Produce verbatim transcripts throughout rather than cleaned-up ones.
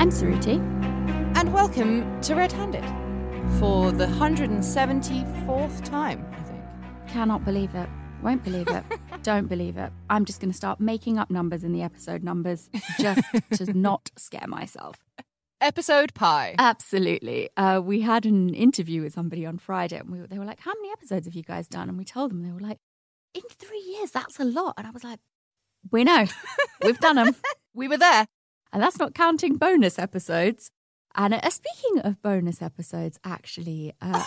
I'm Suruthi. And welcome to Red Handed for the one hundred seventy-fourth time, I think. Cannot believe it. Won't believe it. Don't believe it. I'm just going to start making up numbers in the episode numbers just to not scare myself. Episode pie. Absolutely. Uh, we had an interview with somebody on Friday and we, they were like, how many episodes have you guys done? And we told them, they were like, in three years, that's a lot. And I was like, we know. We've done them. We were there. And that's not counting bonus episodes. And uh, speaking of bonus episodes, actually... Uh,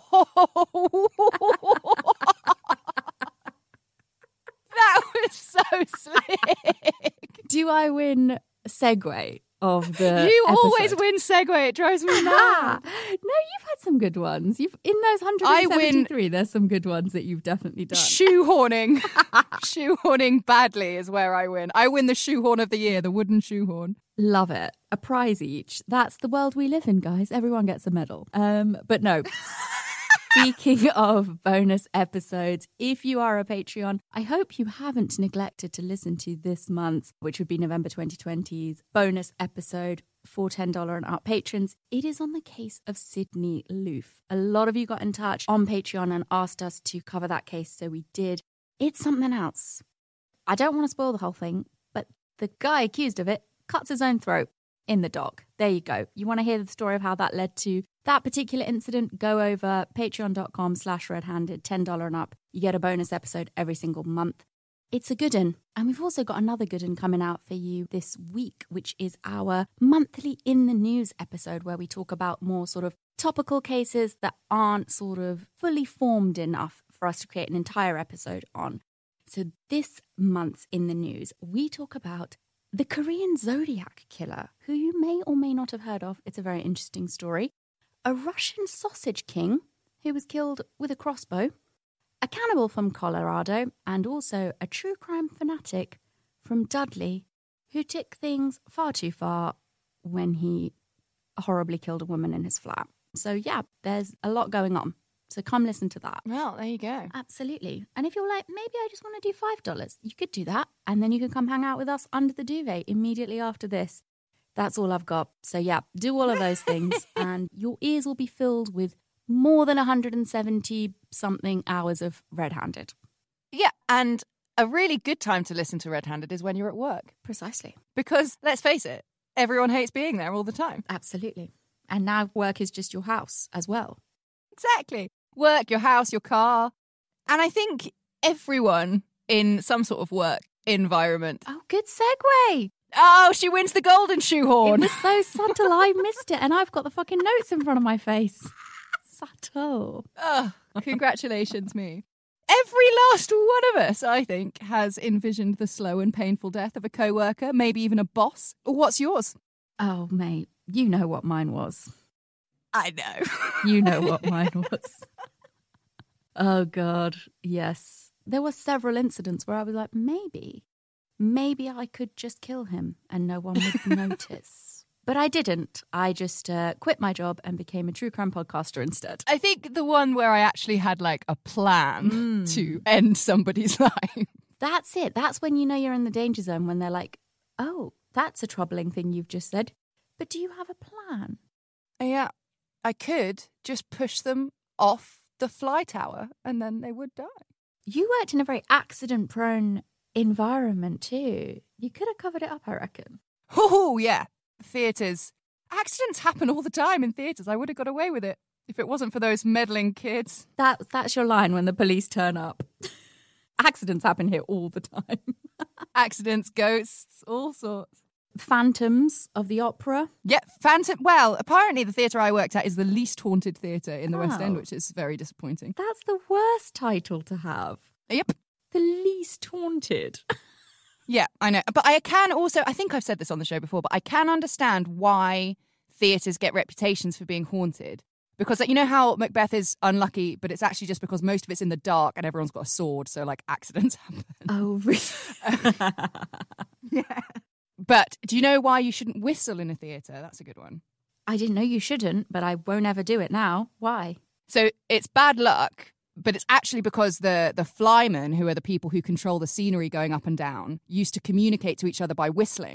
That was so slick. Do I win segue of the You episode? always win segue. It drives me mad. No, you've had some good ones. You've in those one hundred seventy-three, there's some good ones that you've definitely done. Shoehorning. Shoehorning badly is where I win. I win the shoehorn of the year, the wooden shoehorn. Love it. A prize each. That's the world we live in, guys. Everyone gets a medal. Um, but no. Speaking of bonus episodes, if you are a Patreon, I hope you haven't neglected to listen to this month's, which would be November twenty twenty's bonus episode for ten dollars and up patrons. It is on the case of Sidney Loof. A lot of you got in touch on Patreon and asked us to cover that case, so we did. It's something else. I don't want to spoil the whole thing, but the guy accused of it cuts his own throat in the dock. There you go. You want to hear the story of how that led to that particular incident? Go over patreon.com slash redhanded, ten dollars and up. You get a bonus episode every single month. It's a good one. And we've also got another good one coming out for you this week, which is our monthly In the News episode, where we talk about more sort of topical cases that aren't sort of fully formed enough for us to create an entire episode on. So this month's In the News, we talk about the Korean Zodiac killer, who you may or may not have heard of. It's a very interesting story. A Russian sausage king who was killed with a crossbow, a cannibal from Colorado, and also a true crime fanatic from Dudley who took things far too far when he horribly killed a woman in his flat. So yeah, there's a lot going on. So come listen to that. Well, there you go. Absolutely. And if you're like, maybe I just want to do five dollars, you could do that. And then you can come hang out with us under the duvet immediately after this. That's all I've got. So yeah, do all of those things and your ears will be filled with more than one hundred seventy something hours of Red Handed. Yeah, and a really good time to listen to Red Handed is when you're at work. Precisely. Because, let's face it, everyone hates being there all the time. Absolutely. And now work is just your house as well. Exactly. Work, your house, your car. And I think everyone in some sort of work environment. Oh, good segue. Oh, she wins the golden shoehorn. It was so subtle, I missed it. And I've got the fucking notes in front of my face. Subtle. Oh, congratulations, me. Every last one of us, I think, has envisioned the slow and painful death of a co-worker, maybe even a boss. What's yours? Oh, mate, you know what mine was. I know. You know what mine was. Oh, God, yes. There were several incidents where I was like, maybe, maybe I could just kill him and no one would notice. But I didn't. I just uh, quit my job and became a true crime podcaster instead. I think the one where I actually had like a plan mm. to end somebody's life. That's it. That's when you know you're in the danger zone, when they're like, oh, that's a troubling thing you've just said. But do you have a plan? Yeah. I could just push them off the fly tower and then they would die. You worked in a very accident-prone environment too. You could have covered it up, I reckon. Oh, yeah. Theatres. Accidents happen all the time in theatres. I would have got away with it if it wasn't for those meddling kids. That, that's your line when the police turn up. Accidents happen here all the time. Accidents, ghosts, all sorts. Phantoms of the opera. Yeah, phantom. Well, apparently the theatre I worked at is the least haunted theatre in the oh. West End, which is very disappointing. That's the worst title to have. Yep. The least haunted. Yeah, I know. But I can also, I think I've said this on the show before, but I can understand why theatres get reputations for being haunted. Because, like, you know how Macbeth is unlucky, but it's actually just because most of it's in the dark and everyone's got a sword, so, like, accidents happen. Oh, really? Yeah. But do you know why you shouldn't whistle in a theatre? That's a good one. I didn't know you shouldn't, but I won't ever do it now. Why? So it's bad luck, but it's actually because the, the flymen, who are the people who control the scenery going up and down, used to communicate to each other by whistling.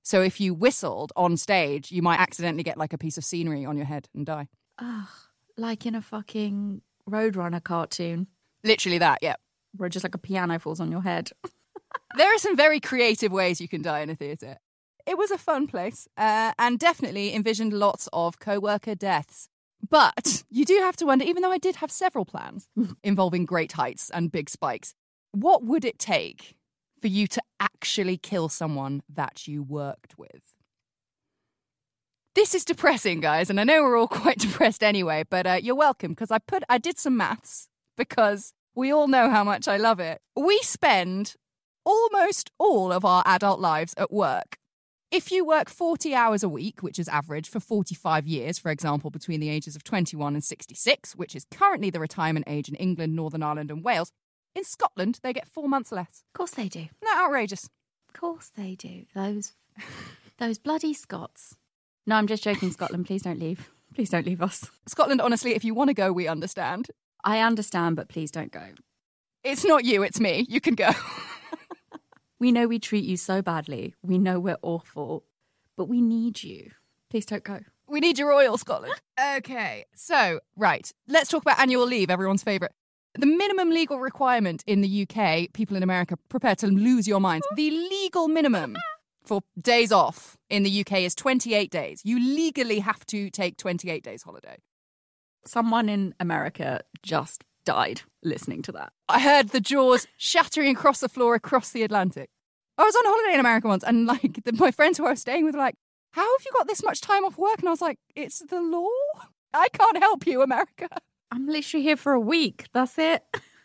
So if you whistled on stage, you might accidentally get like a piece of scenery on your head and die. Oh, like in a fucking Roadrunner cartoon. Literally that, yeah. Where just like a piano falls on your head. There are some very creative ways you can die in a theatre. It was a fun place uh, and definitely envisioned lots of co-worker deaths. But you do have to wonder, even though I did have several plans involving great heights and big spikes, what would it take for you to actually kill someone that you worked with? This is depressing, guys, and I know we're all quite depressed anyway, but uh, you're welcome, because I put I did some maths, because we all know how much I love it. We spend almost all of our adult lives at work. If you work forty hours a week, which is average for forty-five years, for example, between the ages of twenty-one and sixty-six, which is currently the retirement age in England, Northern Ireland and Wales, in Scotland, they get four months less. Of course they do. Isn't that outrageous? Of course they do. Those, those bloody Scots. No, I'm just joking, Scotland. Please don't leave. Please don't leave us. Scotland, honestly, if you want to go, we understand. I understand, but please don't go. It's not you, it's me. You can go. We know we treat you so badly. We know we're awful, but we need you. Please don't go. We need your oil, Scotland. Okay, so, right. Let's talk about annual leave, everyone's favourite. The minimum legal requirement in the U K, people in America prepare to lose your minds. The legal minimum for days off in the U K is twenty-eight days. You legally have to take twenty-eight days holiday. Someone in America just died listening to that. I heard the jaws shattering across the floor across the Atlantic. I was on holiday in America once, and like the, my friends who I was staying with were like, how have you got this much time off work? And I was like, it's the law. I can't help you, America. I'm literally here for a week. That's it.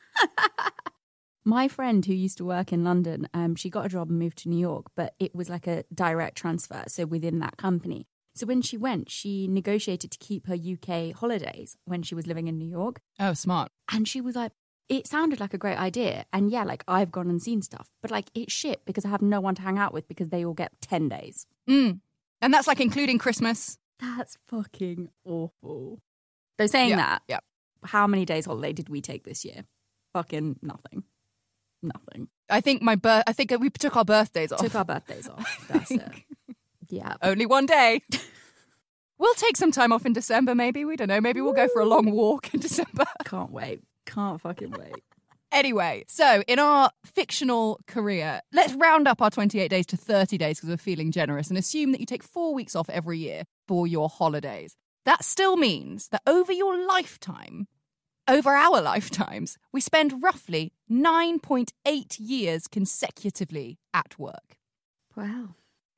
My friend who used to work in London, um, she got a job and moved to New York, but it was like a direct transfer, so within that company. So when she went, she negotiated to keep her U K holidays when she was living in New York. Oh, smart. And she was like, it sounded like a great idea. And yeah, like I've gone and seen stuff, but like it's shit because I have no one to hang out with because they all get ten days. Mm. And that's like including Christmas. That's fucking awful. Though saying yeah, that, yeah. How many days holiday did we take this year? Fucking nothing. Nothing. I think my birth. I think we took our birthdays off. Took our birthdays off. That's it. Yeah. Only one day. We'll take some time off in December, maybe. We don't know. Maybe we'll go for a long walk in December. Can't wait. Can't fucking wait. Anyway, so in our fictional career, let's round up our twenty-eight days to thirty days because we're feeling generous and assume that you take four weeks off every year for your holidays. That still means that over your lifetime, over our lifetimes, we spend roughly nine point eight years consecutively at work. Wow.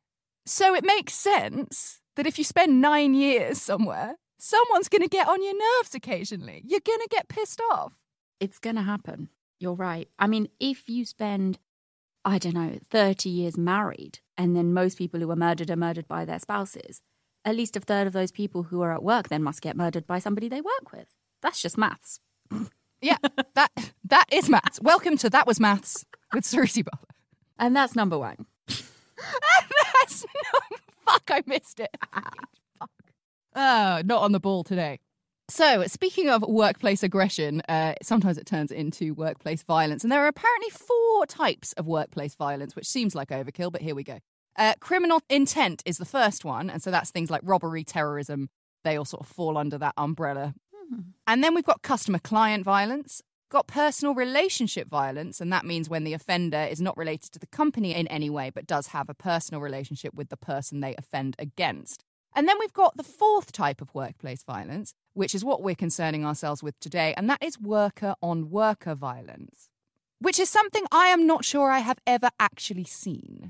So it makes sense that if you spend nine years somewhere, someone's going to get on your nerves occasionally. You're going to get pissed off. It's going to happen. You're right. I mean, if you spend, I don't know, thirty years married, and then most people who are murdered are murdered by their spouses, at least a third of those people who are at work then must get murdered by somebody they work with. That's just maths. Yeah, that that is maths. Welcome to That Was Maths with Suruthi Butler. And that's number one. And that's no, fuck, I missed it. Fuck. Oh, not on the ball today. So, speaking of workplace aggression, uh, sometimes it turns into workplace violence. And there are apparently four types of workplace violence, which seems like overkill, but here we go. Uh, criminal intent is the first one. And so that's things like robbery, terrorism. They all sort of fall under that umbrella. Hmm. And then we've got customer-client violence, got personal relationship violence, and that means when the offender is not related to the company in any way, but does have a personal relationship with the person they offend against. And then we've got the fourth type of workplace violence, which is what we're concerning ourselves with today, and that is worker-on-worker violence, which is something I am not sure I have ever actually seen.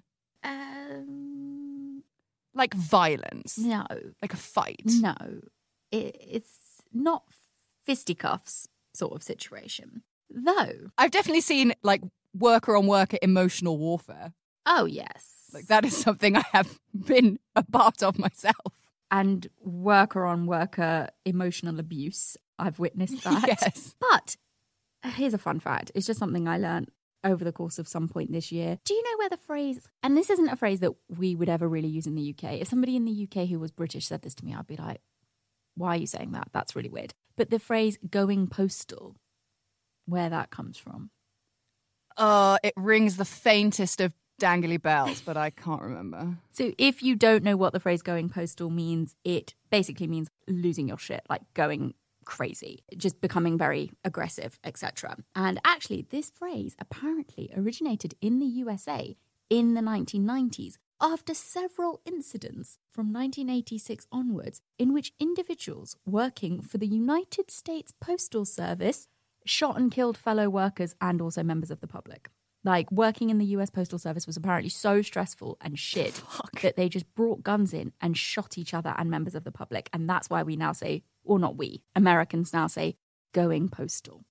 Um, like violence. No. Like a fight. No. It, it's not fisticuffs sort of situation. Though. I've definitely seen, like, worker-on-worker emotional warfare. Oh, yes. Like, that is something I have been a part of myself. And worker-on-worker emotional abuse. I've witnessed that. Yes. But here's a fun fact. It's just something I learned over the course of some point this year. Do you know where the phrase, and this isn't a phrase that we would ever really use in the U K. If somebody in the U K who was British said this to me, I'd be like, why are you saying that? That's really weird. But the phrase going postal, where that comes from. Uh, it rings the faintest of dangly bells, but I can't remember. So if you don't know what the phrase going postal means, it basically means losing your shit, like going crazy, just becoming very aggressive, et cetera. And actually, this phrase apparently originated in the U S A in the nineteen nineties after several incidents from nineteen eighty-six onwards in which individuals working for the United States Postal Service shot and killed fellow workers and also members of the public. Like, working in the U S Postal Service was apparently so stressful and shit Fuck. that they just brought guns in and shot each other and members of the public. And that's why we now say, or not we, Americans now say, going postal.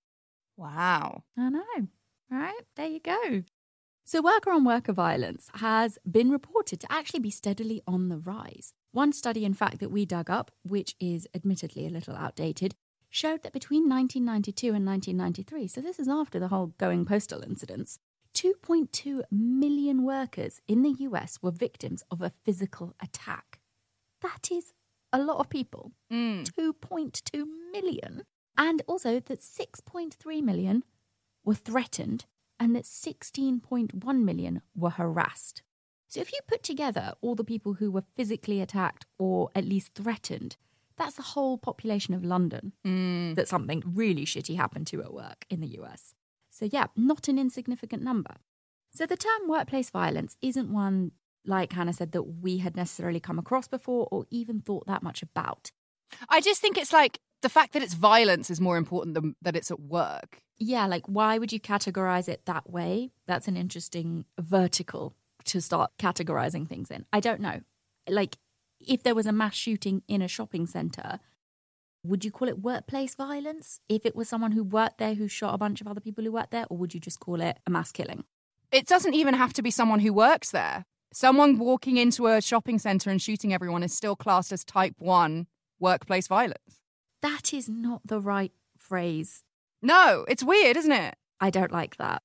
Wow. I know, right? There you go. So worker-on-worker violence has been reported to actually be steadily on the rise. One study, in fact, that we dug up, which is admittedly a little outdated, showed that between nineteen ninety-two and nineteen ninety-three, so this is after the whole going postal incidents, two point two million workers in the U S were victims of a physical attack. That is a lot of people. Mm. two point two million. And also that six point three million were threatened and that sixteen point one million were harassed. So if you put together all the people who were physically attacked or at least threatened, that's the whole population of London Mm. that something really shitty happened to at work in the U S. So yeah, not an insignificant number. So the term workplace violence isn't one, like Hannah said, that we had necessarily come across before or even thought that much about. I just think it's like the fact that it's violence is more important than that it's at work. Yeah, like why would you categorize it that way? That's an interesting vertical to start categorizing things in. I don't know. Like, if there was a mass shooting in a shopping centre, would you call it workplace violence? If it was someone who worked there who shot a bunch of other people who worked there, or would you just call it a mass killing? It doesn't even have to be someone who works there. Someone walking into a shopping centre and shooting everyone is still classed as type one workplace violence. That is not the right phrase. No, it's weird, isn't it? I don't like that.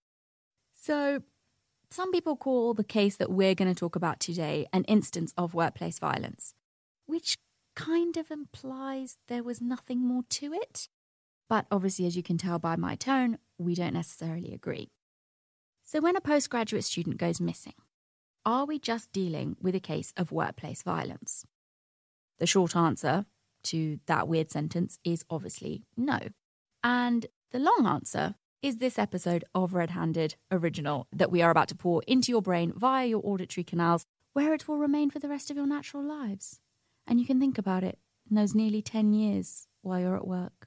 So, some people call the case that we're going to talk about today an instance of workplace violence, which kind of implies there was nothing more to it. But obviously, as you can tell by my tone, we don't necessarily agree. So when a postgraduate student goes missing, are we just dealing with a case of workplace violence? The short answer to that weird sentence is obviously no. And the long answer is this episode of Red Handed Original that we are about to pour into your brain via your auditory canals, where it will remain for the rest of your natural lives. And you can think about it in those nearly ten years while you're at work.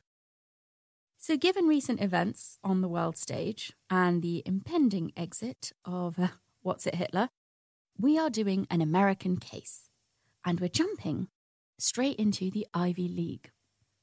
So given recent events on the world stage and the impending exit of uh, What's It Hitler, we are doing an American case. And we're jumping straight into the Ivy League.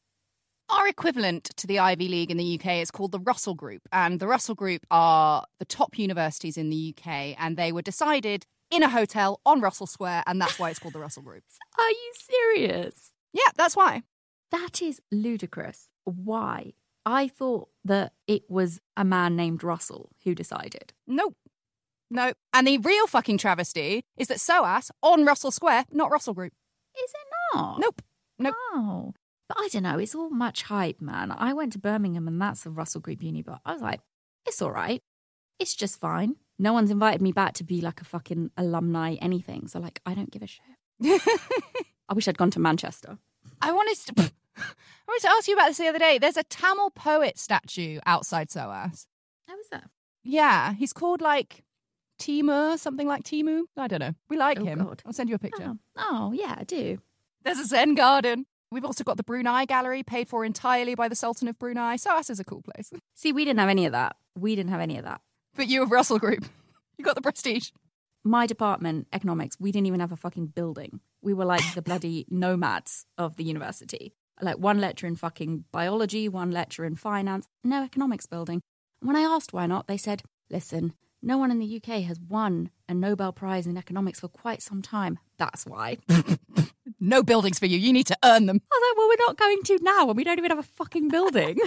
Our equivalent to the Ivy League in the U K is called the Russell Group. And the Russell Group are the top universities in the U K. And they were decided in a hotel on Russell Square. And that's why it's called the Russell Group. Are you serious? Yeah, that's why. That is ludicrous. Why? I thought that it was a man named Russell who decided. Nope. No. And the real fucking travesty is that S O A S on Russell Square, not Russell Group. Is it not? Nope. Nope. Oh. But I don't know. It's all much hype, man. I went to Birmingham and that's a Russell Group uni, but I was like, it's all right. It's just fine. No one's invited me back to be like a fucking alumni anything. So like, I don't give a shit. I wish I'd gone to Manchester. I wanted to... I wanted to ask you about this the other day. There's a Tamil poet statue outside S O A S. How was that? Yeah, he's called like Timur, something like Timu. I don't know. We like Oh, him. God. I'll send you a picture. Oh. oh, yeah, I do. There's a Zen garden. We've also got the Brunei Gallery, paid for entirely by the Sultan of Brunei. S O A S is a cool place. See, we didn't have any of that. We didn't have any of that. But you have Russell Group. You got the prestige. My department, economics, we didn't even have a fucking building. We were like the bloody nomads of the university. Like one lecturer in fucking biology, one lecturer in finance, no economics building. And when I asked why not, they said, listen, no one in the U K has won a Nobel Prize in economics for quite some time. That's why. No buildings for you. You need to earn them. I was like, well, we're not going to now and we don't even have a fucking building.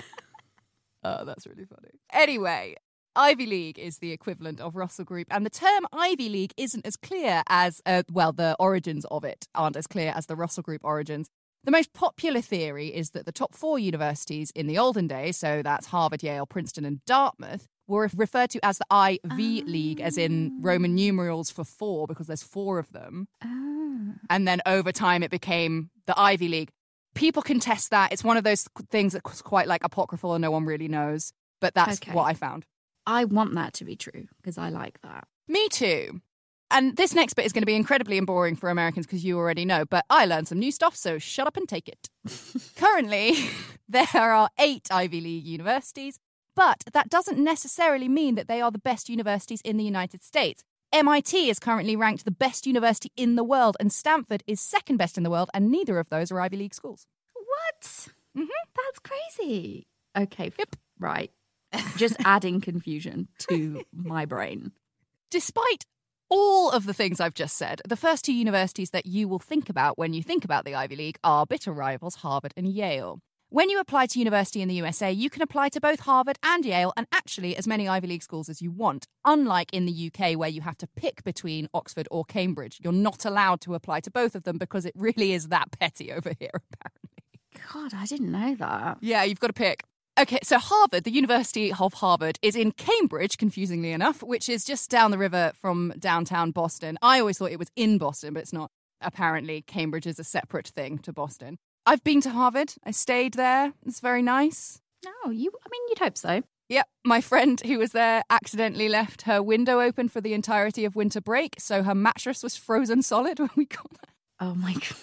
Oh, that's really funny. Anyway, Ivy League is the equivalent of Russell Group, and the term Ivy League isn't as clear as, uh, well, the origins of it aren't as clear as the Russell Group origins. The most popular theory is that the top four universities in the olden days, so that's Harvard, Yale, Princeton and Dartmouth, were referred to as the I V League, as in Roman numerals for four, because there's four of them. Oh. And then over time it became the Ivy League. People contest that. It's one of those things that's quite like apocryphal and no one really knows. But that's Okay. what I found. I want that to be true because I like that. Me too. And this next bit is going to be incredibly boring for Americans because you already know, but I learned some new stuff, so shut up and take it. Currently, there are eight Ivy League universities, but that doesn't necessarily mean that they are the best universities in the United States. M I T is currently ranked the best university in the world, and Stanford is second best in the world, and neither of those are Ivy League schools. What? Mm-hmm. That's crazy. Okay, yep. Right. Just adding confusion to my brain. Despite all of the things I've just said, the first two universities that you will think about when you think about the Ivy League are bitter rivals Harvard and Yale. When you apply to university in the U S A, you can apply to both Harvard and Yale and actually as many Ivy League schools as you want. Unlike in the U K where you have to pick between Oxford or Cambridge, you're not allowed to apply to both of them because it really is that petty over here, apparently. God, I didn't know that. Yeah, you've got to pick. Okay, so Harvard, the University of Harvard, is in Cambridge, confusingly enough, which is just down the river from downtown Boston. I always thought it was in Boston, but it's not. Apparently, Cambridge is a separate thing to Boston. I've been to Harvard. I stayed there. It's very nice. No, you, I mean, you'd hope so. Yep, my friend who was there accidentally left her window open for the entirety of winter break, so her mattress was frozen solid when we got there. Oh my God.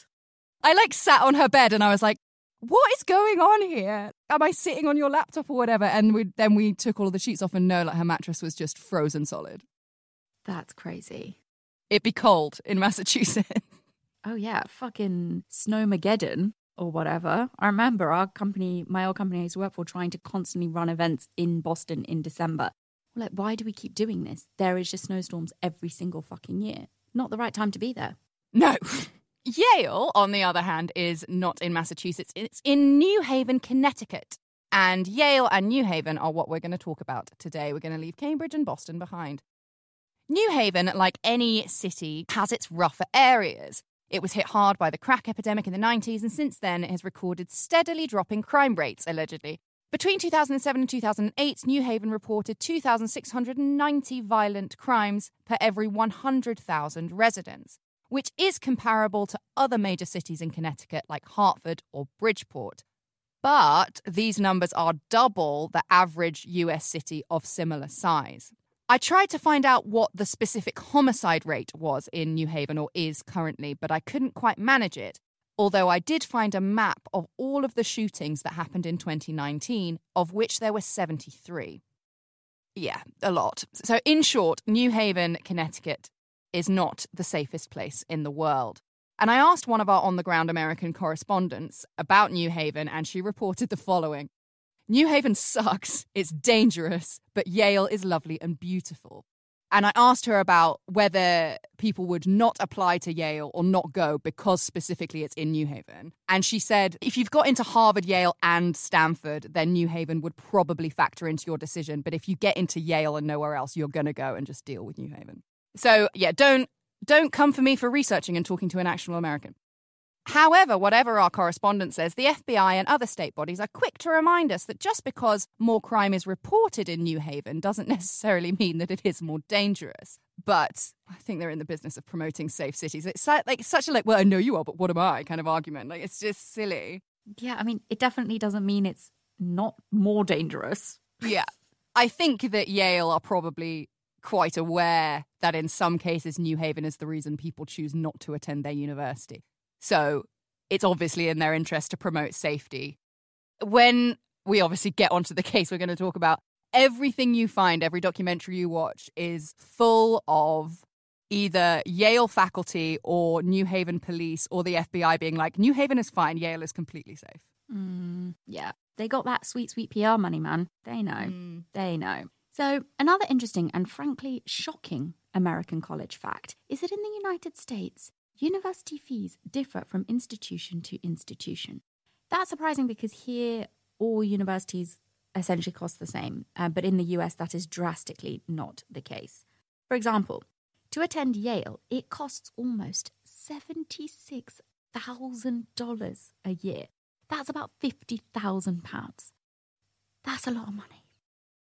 I like sat on her bed and I was like, what is going on here? Am I sitting on your laptop or whatever? And we, then we took all of the sheets off and no, like her mattress was just frozen solid. That's crazy. It'd be cold in Massachusetts. Oh yeah, fucking Snowmageddon or whatever. I remember our company, my old company I used to work for, trying to constantly run events in Boston in December. We're like, why do we keep doing this? There is just snowstorms every single fucking year. Not the right time to be there. No. Yale, on the other hand, is not in Massachusetts. It's in New Haven, Connecticut. And Yale and New Haven are what we're going to talk about today. We're going to leave Cambridge and Boston behind. New Haven, like any city, has its rougher areas. It was hit hard by the crack epidemic in the nineties, and since then it has recorded steadily dropping crime rates, allegedly. Between two thousand seven and two thousand eight, New Haven reported two thousand six hundred ninety violent crimes per every one hundred thousand residents, which is comparable to other major cities in Connecticut like Hartford or Bridgeport. But these numbers are double the average U S city of similar size. I tried to find out what the specific homicide rate was in New Haven, or is currently, but I couldn't quite manage it, although I did find a map of all of the shootings that happened in twenty nineteen, of which there were seventy-three. Yeah, a lot. So in short, New Haven, Connecticut is not the safest place in the world. And I asked one of our on-the-ground American correspondents about New Haven, and she reported the following. New Haven sucks, it's dangerous, but Yale is lovely and beautiful. And I asked her about whether people would not apply to Yale or not go because specifically it's in New Haven. And she said, if you've got into Harvard, Yale, and Stanford, then New Haven would probably factor into your decision. But if you get into Yale and nowhere else, you're going to go and just deal with New Haven. So, yeah, don't don't come for me for researching and talking to an actual American. However, whatever our correspondent says, the F B I and other state bodies are quick to remind us that just because more crime is reported in New Haven doesn't necessarily mean that it is more dangerous. But I think they're in the business of promoting safe cities. It's like such a like, well, I know you are, but what am I kind of argument. Like, it's just silly. Yeah, I mean, it definitely doesn't mean it's not more dangerous. Yeah. I think that Yale are probably quite aware that in some cases New Haven is the reason people choose not to attend their university. So it's obviously in their interest to promote safety. When we obviously get onto the case we're going to talk about, everything you find, every documentary you watch is full of either Yale faculty or New Haven police or the F B I being like, New Haven is fine, Yale is completely safe. Mm, yeah, they got that sweet, sweet P R money, man. They know. Mm. They know. So another interesting and frankly shocking American college fact is that in the United States, university fees differ from institution to institution. That's surprising because here all universities essentially cost the same, uh, but in the U S that is drastically not the case. For example, to attend Yale, it costs almost seventy-six thousand dollars a year. That's about fifty thousand pounds. That's a lot of money.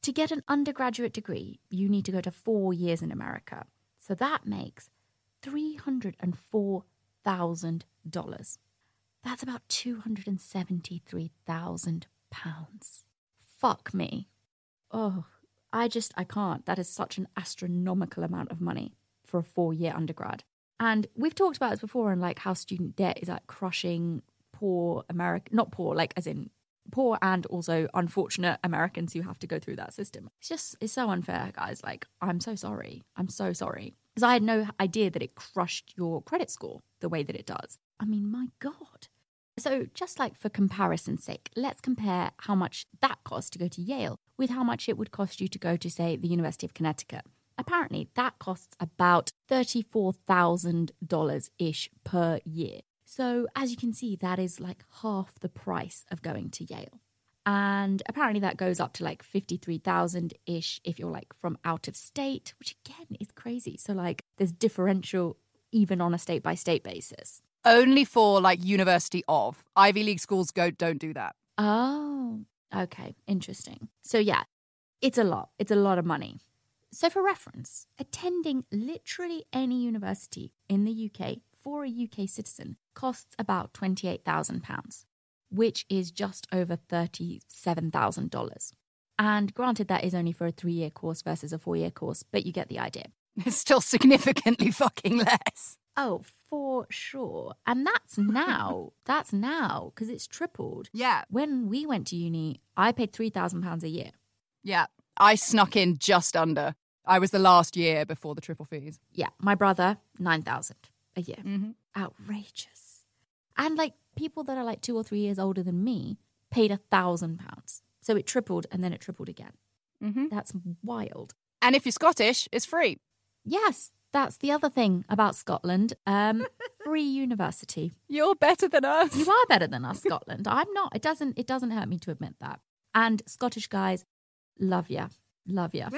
To get an undergraduate degree, you need to go to four years in America. So that makes three hundred four thousand dollars. That's about two hundred seventy-three thousand pounds. Fuck me. Oh, I just, I can't. That is such an astronomical amount of money for a four-year undergrad. And we've talked about this before and like how student debt is like crushing poor American, not poor, like as in poor and also unfortunate Americans who have to go through that system. It's just, it's so unfair, guys. Like, I'm so sorry. I'm so sorry. Because I had no idea that it crushed your credit score the way that it does. I mean, my God. So just like for comparison's sake, let's compare how much that costs to go to Yale with how much it would cost you to go to, say, the University of Connecticut. Apparently, that costs about thirty-four thousand dollars-ish per year. So as you can see, that is like half the price of going to Yale. And apparently that goes up to like fifty-three thousand-ish if you're like from out of state, which again is crazy. So like there's differential even on a state-by-state basis. Only for like university of. Ivy League schools go don't do that. Oh, okay. Interesting. So yeah, it's a lot. It's a lot of money. So for reference, attending literally any university in the U K for a U K citizen costs about twenty-eight thousand pounds, which is just over thirty-seven thousand dollars. And granted, that is only for a three-year course versus a four-year course, but you get the idea. It's still significantly fucking less. Oh, for sure. And that's now. that's now, because it's tripled. Yeah. When we went to uni, I paid three thousand pounds a year. Yeah. I snuck in just under. I was the last year before the triple fees. Yeah. My brother, nine thousand a year. Mm-hmm. Outrageous. And like people that are like two or three years older than me paid a thousand pounds. So it tripled and then it tripled again. Mm-hmm. That's wild. And if you're Scottish, it's free. Yes, that's the other thing about Scotland. Um, free university. You're better than us. You are better than us, Scotland. I'm not. It doesn't. It doesn't hurt me to admit that. And Scottish guys, love ya, love ya.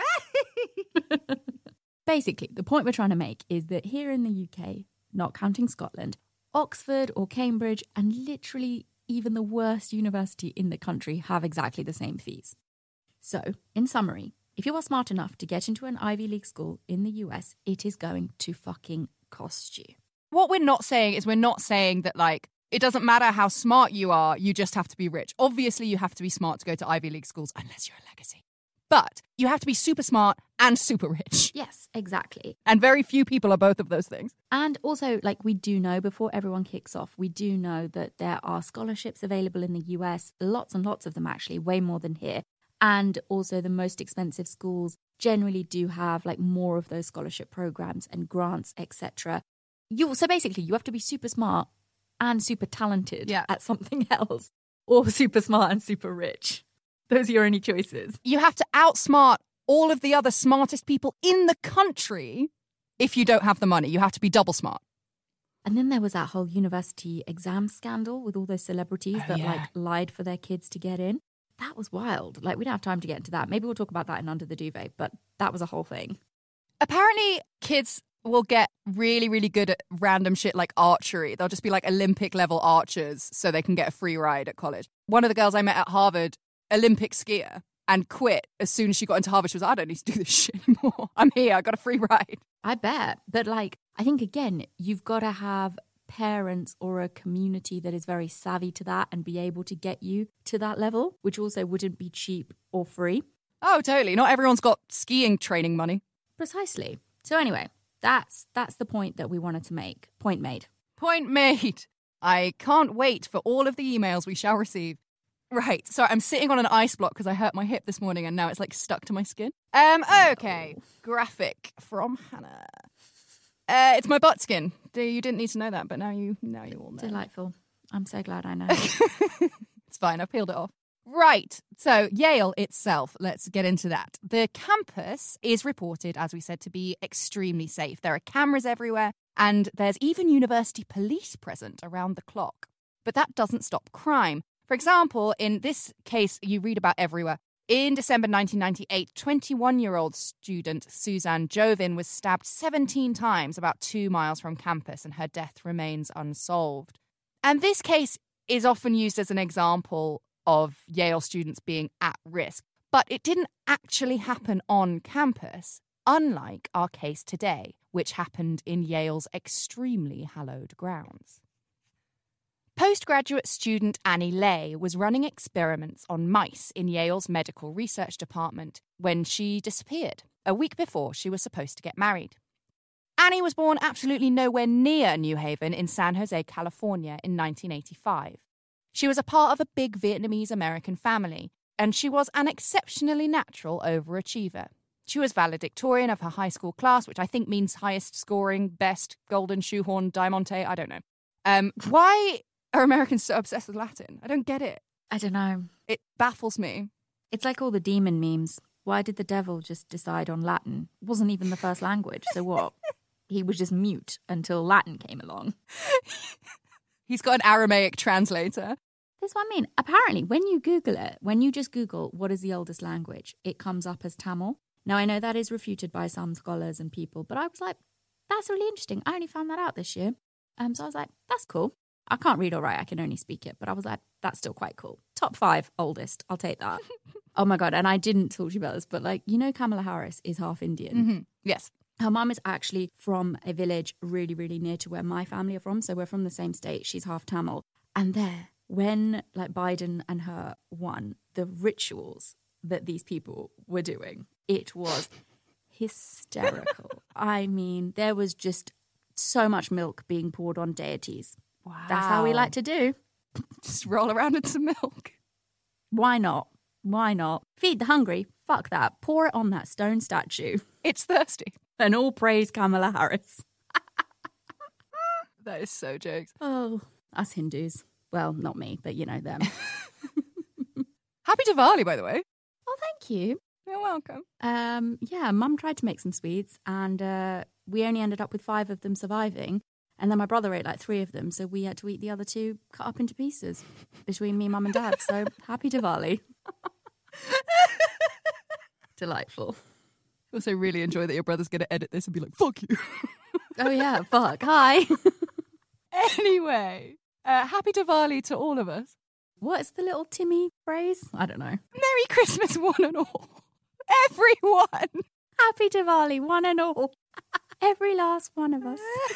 Basically, the point we're trying to make is that here in the U K, not counting Scotland, Oxford or Cambridge and literally even the worst university in the country have exactly the same fees. So, in summary, if you are smart enough to get into an Ivy League school in the U S, it is going to fucking cost you. What we're not saying is we're not saying that, like, it doesn't matter how smart you are, you just have to be rich. Obviously, you have to be smart to go to Ivy League schools, unless you're a legacy. But you have to be super smart and super rich. Yes, exactly. And very few people are both of those things. And also, like, we do know, before everyone kicks off, we do know that there are scholarships available in the U S, lots and lots of them actually, way more than here. And also the most expensive schools generally do have like more of those scholarship programs and grants, et cetera. You so basically you have to be super smart and super talented yeah. at something else, or super smart and super rich. Those are your only choices. You have to outsmart all of the other smartest people in the country if you don't have the money. You have to be double smart. And then there was that whole university exam scandal with all those celebrities oh, that yeah. like lied for their kids to get in. That was wild. Like, we don't have time to get into that. Maybe we'll talk about that in Under the Duvet, but that was a whole thing. Apparently, kids will get really, really good at random shit like archery. They'll just be like Olympic level archers so they can get a free ride at college. One of the girls I met at Harvard, Olympic skier, and quit as soon as she got into Harvard. She was like, I don't need to do this shit anymore. I'm here. I got a free ride. I bet. But like, I think, again, you've got to have parents or a community that is very savvy to that and be able to get you to that level, which also wouldn't be cheap or free. Oh, totally. Not everyone's got skiing training money. Precisely. So anyway, that's that's the point that we wanted to make. Point made. Point made. I can't wait for all of the emails we shall receive. Right. Sorry, I'm sitting on an ice block because I hurt my hip this morning and now it's like stuck to my skin. Um. Okay. Graphic from Hannah. Uh, it's my butt skin. You didn't need to know that, but now you now you all know. Delightful. I'm so glad I know. It's fine. I peeled it off. Right. So Yale itself, let's get into that. The campus is reported, as we said, to be extremely safe. There are cameras everywhere, and there's even university police present around the clock. But that doesn't stop crime. For example, in this case you read about everywhere, in December nineteen ninety-eight, twenty-one-year-old student Suzanne Jovin was stabbed seventeen times about two miles from campus, and her death remains unsolved. And this case is often used as an example of Yale students being at risk. But it didn't actually happen on campus, unlike our case today, which happened in Yale's extremely hallowed grounds. Postgraduate student Annie Lay was running experiments on mice in Yale's medical research department when she disappeared, a week before she was supposed to get married. Annie was born absolutely nowhere near New Haven in San Jose, California in nineteen eighty-five. She was a part of a big Vietnamese-American family, and she was an exceptionally natural overachiever. She was valedictorian of her high school class, which I think means highest scoring, best, golden shoehorn, diamante, I don't know. Um, why are Americans so obsessed with Latin? I don't get it. I don't know. It baffles me. It's like all the demon memes. Why did the devil just decide on Latin? It wasn't even the first language, so what? He was just mute until Latin came along. He's got an Aramaic translator. That's what I mean. Apparently, when you Google it, when you just Google what is the oldest language, it comes up as Tamil. Now, I know that is refuted by some scholars and people, but I was like, that's really interesting. I only found that out this year. Um, so I was like, that's cool. I can't read or write. I can only speak it. But I was like, that's still quite cool. Top five oldest. I'll take that. Oh, my God. And I didn't talk to you about this, but like, you know, Kamala Harris is half Indian. Mm-hmm. Yes. Her mum is actually from a village really, really near to where my family are from. So we're from the same state. She's half Tamil. And there, when like Biden and her won, the rituals that these people were doing, it was hysterical. I mean, there was just so much milk being poured on deities. Wow. That's how we like to do. Just roll around in some milk. Why not? Why not? Feed the hungry. Fuck that. Pour it on that stone statue. It's thirsty. And all praise Kamala Harris. That is so jokes. Oh, us Hindus. Well, not me, but you know them. Happy Diwali, by the way. Oh, thank you. You're welcome. Um, yeah, Mum tried to make some sweets and uh, we only ended up with five of them surviving. And then my brother ate like three of them, so we had to eat the other two cut up into pieces between me, Mum and Dad. So happy Diwali. Delightful. Also really enjoy that your brother's going to edit this and be like, fuck you. Oh yeah, fuck. Hi. Anyway, uh, happy Diwali to all of us. What is the little Timmy phrase? I don't know. Merry Christmas, one and all. Everyone. Happy Diwali, one and all. Every last one of us.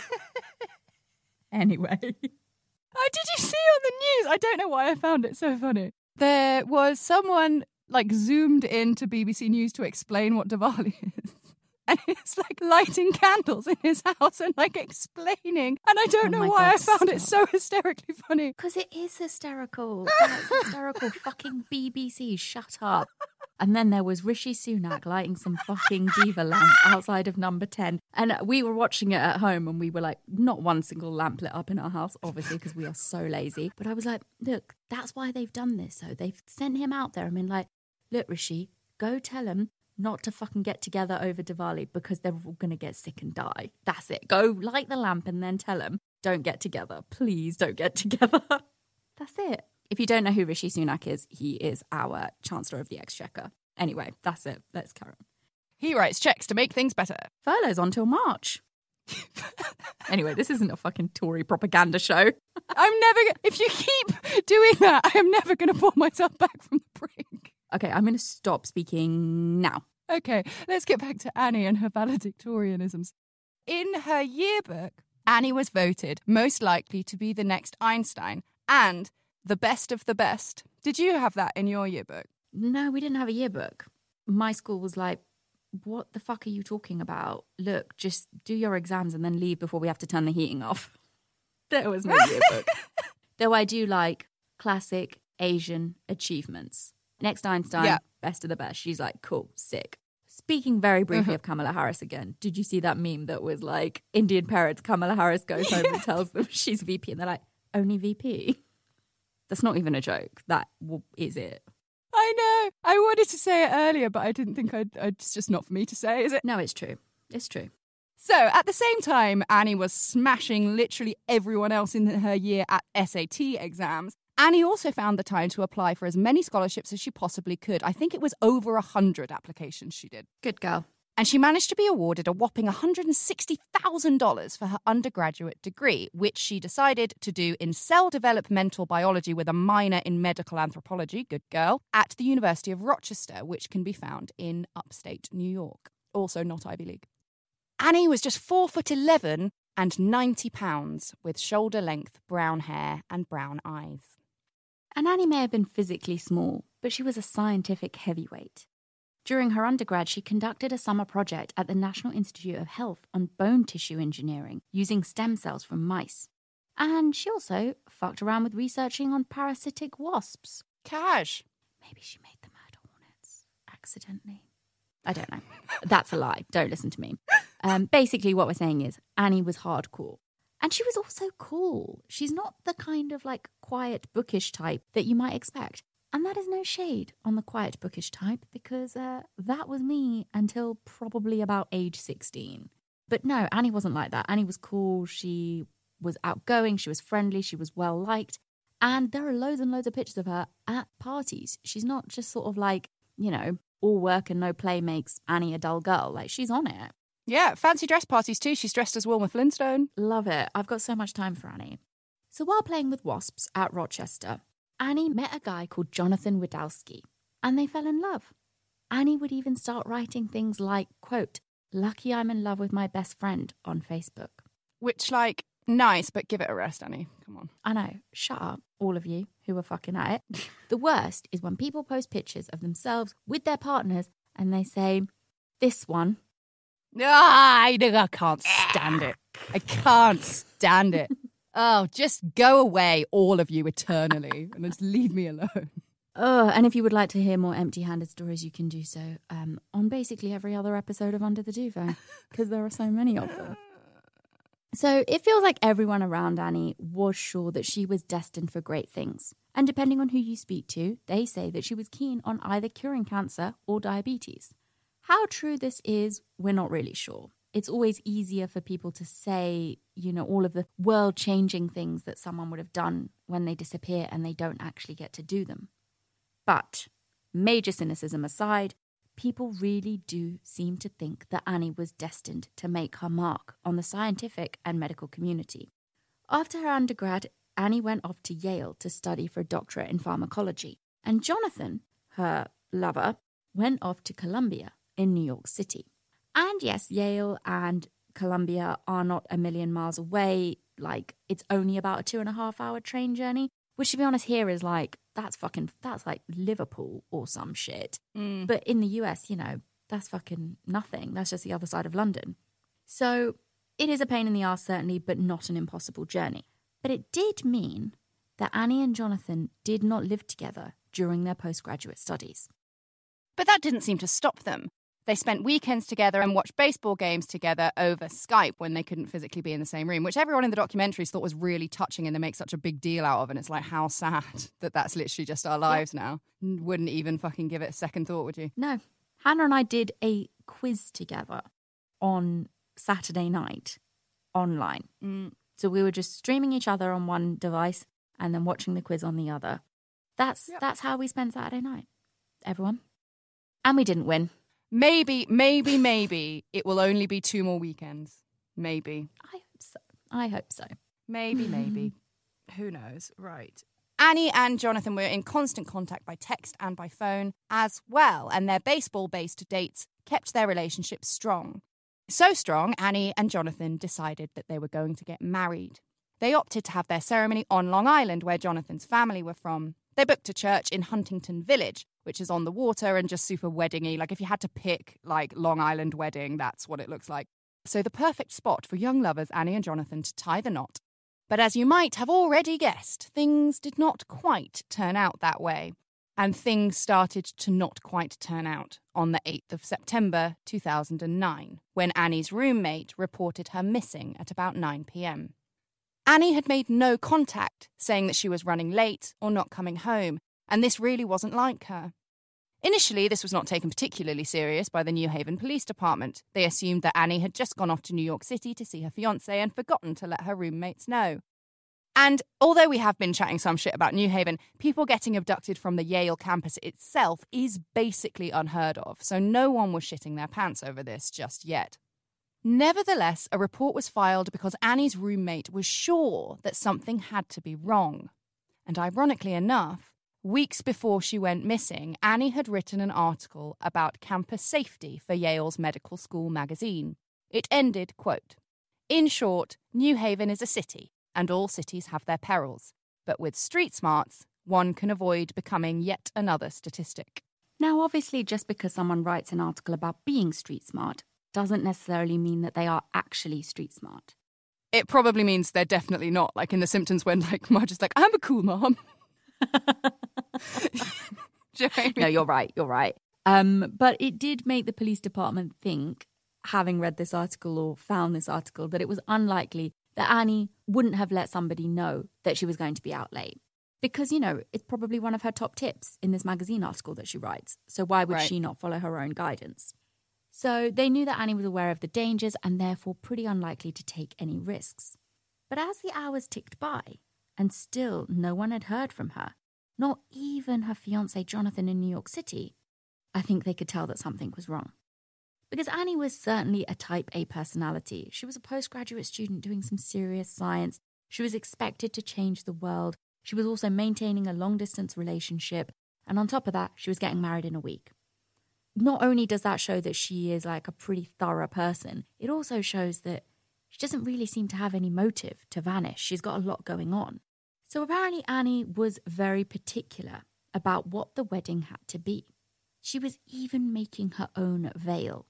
Anyway. Oh, did you see on the news? I don't know why I found it so funny. There was someone like zoomed into B B C News to explain what Diwali is. And it's like lighting candles in his house and like explaining. And I don't Oh know my why God, I found stop. it so hysterically funny. Because it is hysterical. That's hysterical. Fucking B B C, shut up. And then there was Rishi Sunak lighting some fucking diva lamps outside of number ten. And we were watching it at home and we were like, not one single lamp lit up in our house, obviously, because we are so lazy. But I was like, look, that's why they've done this. So they've sent him out there and been like, look, Rishi, go tell him not to fucking get together over Diwali because they're all going to get sick and die. That's it. Go light the lamp and then tell him, don't get together. Please don't get together. That's it. If you don't know who Rishi Sunak is, he is our Chancellor of the Exchequer. Anyway, that's it. Let's carry on. He writes checks to make things better. Furlough's on till March. Anyway, this isn't a fucking Tory propaganda show. I'm never, if you keep doing that, I am never going to pull myself back from the brink. Okay, I'm going to stop speaking now. Okay, let's get back to Annie and her valedictorianisms. In her yearbook, Annie was voted most likely to be the next Einstein and the best of the best. Did you have that in your yearbook? No, we didn't have a yearbook. My school was like, what the fuck are you talking about? Look, just do your exams and then leave before we have to turn the heating off. There was no yearbook. Though I do like classic Asian achievements. Next Einstein, yeah. Best of the best. She's like, cool, sick. Speaking very briefly Mm-hmm. of Kamala Harris again, did you see that meme that was like, Indian parents, Kamala Harris goes home and tells them she's V P and they're like, only V P? That's not even a joke. That well, is it. I know. I wanted to say it earlier, but I didn't think I'd, it's just not for me to say, is it? No, it's true. It's true. So at the same time, Annie was smashing literally everyone else in her year at S A T exams. Annie also found the time to apply for as many scholarships as she possibly could. I think it was over a hundred applications she did. Good girl. And she managed to be awarded a whopping one hundred sixty thousand dollars for her undergraduate degree, which she decided to do in cell developmental biology with a minor in medical anthropology, good girl, at the University of Rochester, which can be found in upstate New York. Also not Ivy League. Annie was just four foot eleven and ninety pounds, with shoulder-length brown hair and brown eyes. And Annie may have been physically small, but she was a scientific heavyweight. During her undergrad, she conducted a summer project at the National Institute of Health on bone tissue engineering using stem cells from mice. And she also fucked around with researching on parasitic wasps. Cash. Maybe she made the murder hornets accidentally. I don't know. That's a lie. Don't listen to me. Um, basically, what we're saying is Annie was hardcore. And she was also cool. She's not the kind of like quiet, bookish type that you might expect. And that is no shade on the quiet, bookish type, because uh, that was me until probably about age sixteen. But no, Annie wasn't like that. Annie was cool. She was outgoing. She was friendly. She was well-liked. And there are loads and loads of pictures of her at parties. She's not just sort of like, you know, all work and no play makes Annie a dull girl. Like, she's on it. Yeah, fancy dress parties too. She's dressed as Wilma Flintstone. Love it. I've got so much time for Annie. So while playing with wasps at Rochester, Annie met a guy called Jonathan Widowski, and they fell in love. Annie would even start writing things like, quote, "Lucky I'm in love with my best friend" on Facebook. Which, like, nice, but give it a rest, Annie. Come on. I know. Shut up, all of you who are fucking at it. The worst is when people post pictures of themselves with their partners and they say, "This one." Ah, I, I can't stand it. I can't stand it. Oh, just go away, all of you, eternally, and just leave me alone. Oh, and if you would like to hear more empty-handed stories, you can do so um, on basically every other episode of Under the Duvet, because there are so many of them. So it feels like everyone around Annie was sure that she was destined for great things. And depending on who you speak to, they say that she was keen on either curing cancer or diabetes. How true this is, we're not really sure. It's always easier for people to say, you know, all of the world-changing things that someone would have done when they disappear and they don't actually get to do them. But, major cynicism aside, people really do seem to think that Annie was destined to make her mark on the scientific and medical community. After her undergrad, Annie went off to Yale to study for a doctorate in pharmacology. And Jonathan, her lover, went off to Columbia in New York City. And yes, Yale and Columbia are not a million miles away. Like, it's only about a two and a half hour train journey, which, to be honest, here is like, that's fucking, that's like Liverpool or some shit. Mm. But in the U S, you know, that's fucking nothing. That's just the other side of London. So it is a pain in the arse, certainly, but not an impossible journey. But it did mean that Annie and Jonathan did not live together during their postgraduate studies. But that didn't seem to stop them. They spent weekends together and watched baseball games together over Skype when they couldn't physically be in the same room, which everyone in the documentaries thought was really touching and they make such a big deal out of. And it's like, how sad that that's literally just our lives yeah. now. Wouldn't even fucking give it a second thought, would you? No. Hannah and I did a quiz together on Saturday night online. Mm. So we were just streaming each other on one device and then watching the quiz on the other. That's yep. That's how we spent Saturday night, everyone. And we didn't win. Maybe, maybe, maybe it will only be two more weekends. Maybe. I hope so. I hope so. Maybe, maybe. Who knows? Right. Annie and Jonathan were in constant contact by text and by phone as well, and their baseball-based dates kept their relationship strong. So strong, Annie and Jonathan decided that they were going to get married. They opted to have their ceremony on Long Island, where Jonathan's family were from. They booked a church in Huntington Village, which is on the water and just super wedding-y. Like, if you had to pick, like, Long Island wedding, that's what it looks like. So the perfect spot for young lovers Annie and Jonathan to tie the knot. But as you might have already guessed, things did not quite turn out that way. And things started to not quite turn out on the eighth of September two thousand nine, when Annie's roommate reported her missing at about nine p.m. Annie had made no contact, saying that she was running late or not coming home, and this really wasn't like her. Initially, this was not taken particularly serious by the New Haven Police Department. They assumed that Annie had just gone off to New York City to see her fiancé and forgotten to let her roommates know. And although we have been chatting some shit about New Haven, people getting abducted from the Yale campus itself is basically unheard of, so no one was shitting their pants over this just yet. Nevertheless, a report was filed because Annie's roommate was sure that something had to be wrong. And ironically enough, weeks before she went missing, Annie had written an article about campus safety for Yale's medical school magazine. It ended, quote, "In short, New Haven is a city, and all cities have their perils. But with street smarts, one can avoid becoming yet another statistic." Now, obviously, just because someone writes an article about being street smart doesn't necessarily mean that they are actually street smart. It probably means they're definitely not, like in The Simpsons when like Marge is like, "I'm a cool mom." Do you know what I mean? No, you're right, you're right. Um, but it did make the police department think, having read this article or found this article, that it was unlikely that Annie wouldn't have let somebody know that she was going to be out late. Because, you know, it's probably one of her top tips in this magazine article that she writes. So why would Right. she not follow her own guidance? So they knew that Annie was aware of the dangers and therefore pretty unlikely to take any risks. But as the hours ticked by, and still no one had heard from her, not even her fiancé Jonathan in New York City, I think they could tell that something was wrong. Because Annie was certainly a type A personality. She was a postgraduate student doing some serious science. She was expected to change the world. She was also maintaining a long-distance relationship. And on top of that, she was getting married in a week. Not only does that show that she is like a pretty thorough person, it also shows that she doesn't really seem to have any motive to vanish. She's got a lot going on. So apparently Annie was very particular about what the wedding had to be. She was even making her own veil.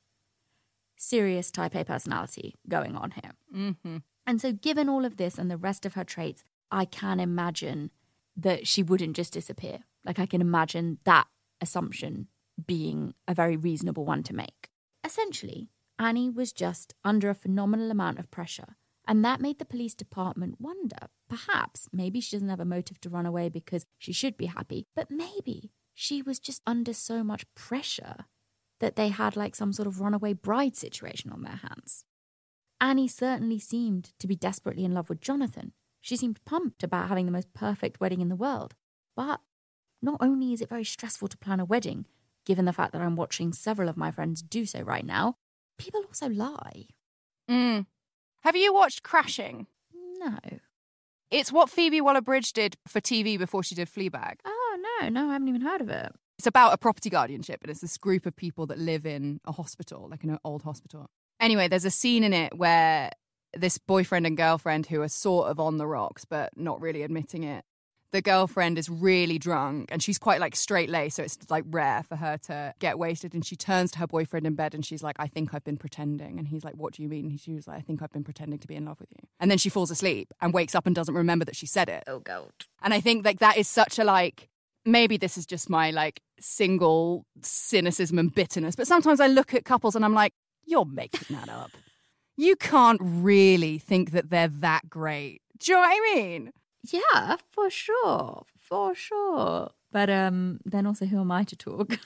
Serious type A personality going on here. Mm-hmm. And so given all of this and the rest of her traits, I can imagine that she wouldn't just disappear. Like I can imagine that assumption being a very reasonable one to make. Essentially, Annie was just under a phenomenal amount of pressure. And that made the police department wonder, perhaps, maybe she doesn't have a motive to run away because she should be happy, but maybe she was just under so much pressure that they had like some sort of runaway bride situation on their hands. Annie certainly seemed to be desperately in love with Jonathan. She seemed pumped about having the most perfect wedding in the world. But not only is it very stressful to plan a wedding, given the fact that I'm watching several of my friends do so right now, people also lie. Mm. Have you watched Crashing? No. It's what Phoebe Waller-Bridge did for T V before she did Fleabag. Oh, no, no, I haven't even heard of it. It's about a property guardianship, and it's this group of people that live in a hospital, like in an old hospital. Anyway, there's a scene in it where this boyfriend and girlfriend who are sort of on the rocks, but not really admitting it. The girlfriend is really drunk, and she's quite like straight-laced, so it's like rare for her to get wasted. And she turns to her boyfriend in bed and she's like, "I think I've been pretending." And he's like, "What do you mean?" And she was like, "I think I've been pretending to be in love with you." And then she falls asleep and wakes up and doesn't remember that she said it. Oh, God. And I think like that is such a like, maybe this is just my like single cynicism and bitterness, but sometimes I look at couples and I'm like, you're making that up. You can't really think that they're that great. Do you know what I mean? Yeah, for sure. For sure. But um, then also, who am I to talk?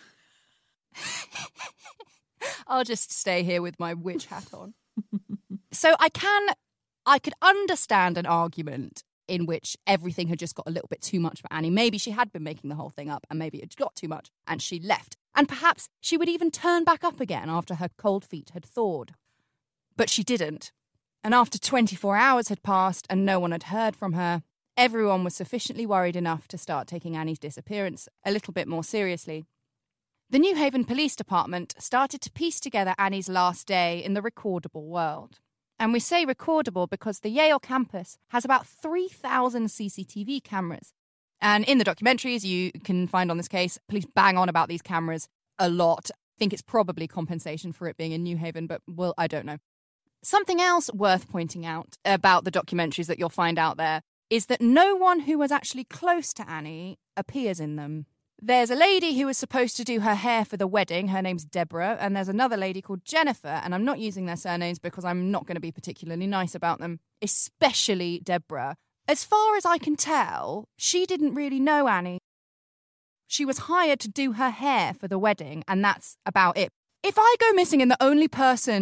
I'll just stay here with my witch hat on. So I can, I could understand an argument in which everything had just got a little bit too much for Annie. Maybe she had been making the whole thing up and maybe it got too much and she left. And perhaps she would even turn back up again after her cold feet had thawed. But she didn't. And after twenty-four hours had passed and no one had heard from her, everyone was sufficiently worried enough to start taking Annie's disappearance a little bit more seriously. The New Haven Police Department started to piece together Annie's last day in the recordable world. And we say recordable because the Yale campus has about three thousand C C T V cameras. And in the documentaries you can find on this case, police bang on about these cameras a lot. I think it's probably compensation for it being in New Haven, but, well, I don't know. Something else worth pointing out about the documentaries that you'll find out there is that no one who was actually close to Annie appears in them. There's a lady who was supposed to do her hair for the wedding. Her name's Deborah. And there's another lady called Jennifer. And I'm not using their surnames because I'm not going to be particularly nice about them, especially Deborah. As far as I can tell, she didn't really know Annie. She was hired to do her hair for the wedding, and that's about it. If I go missing and the only person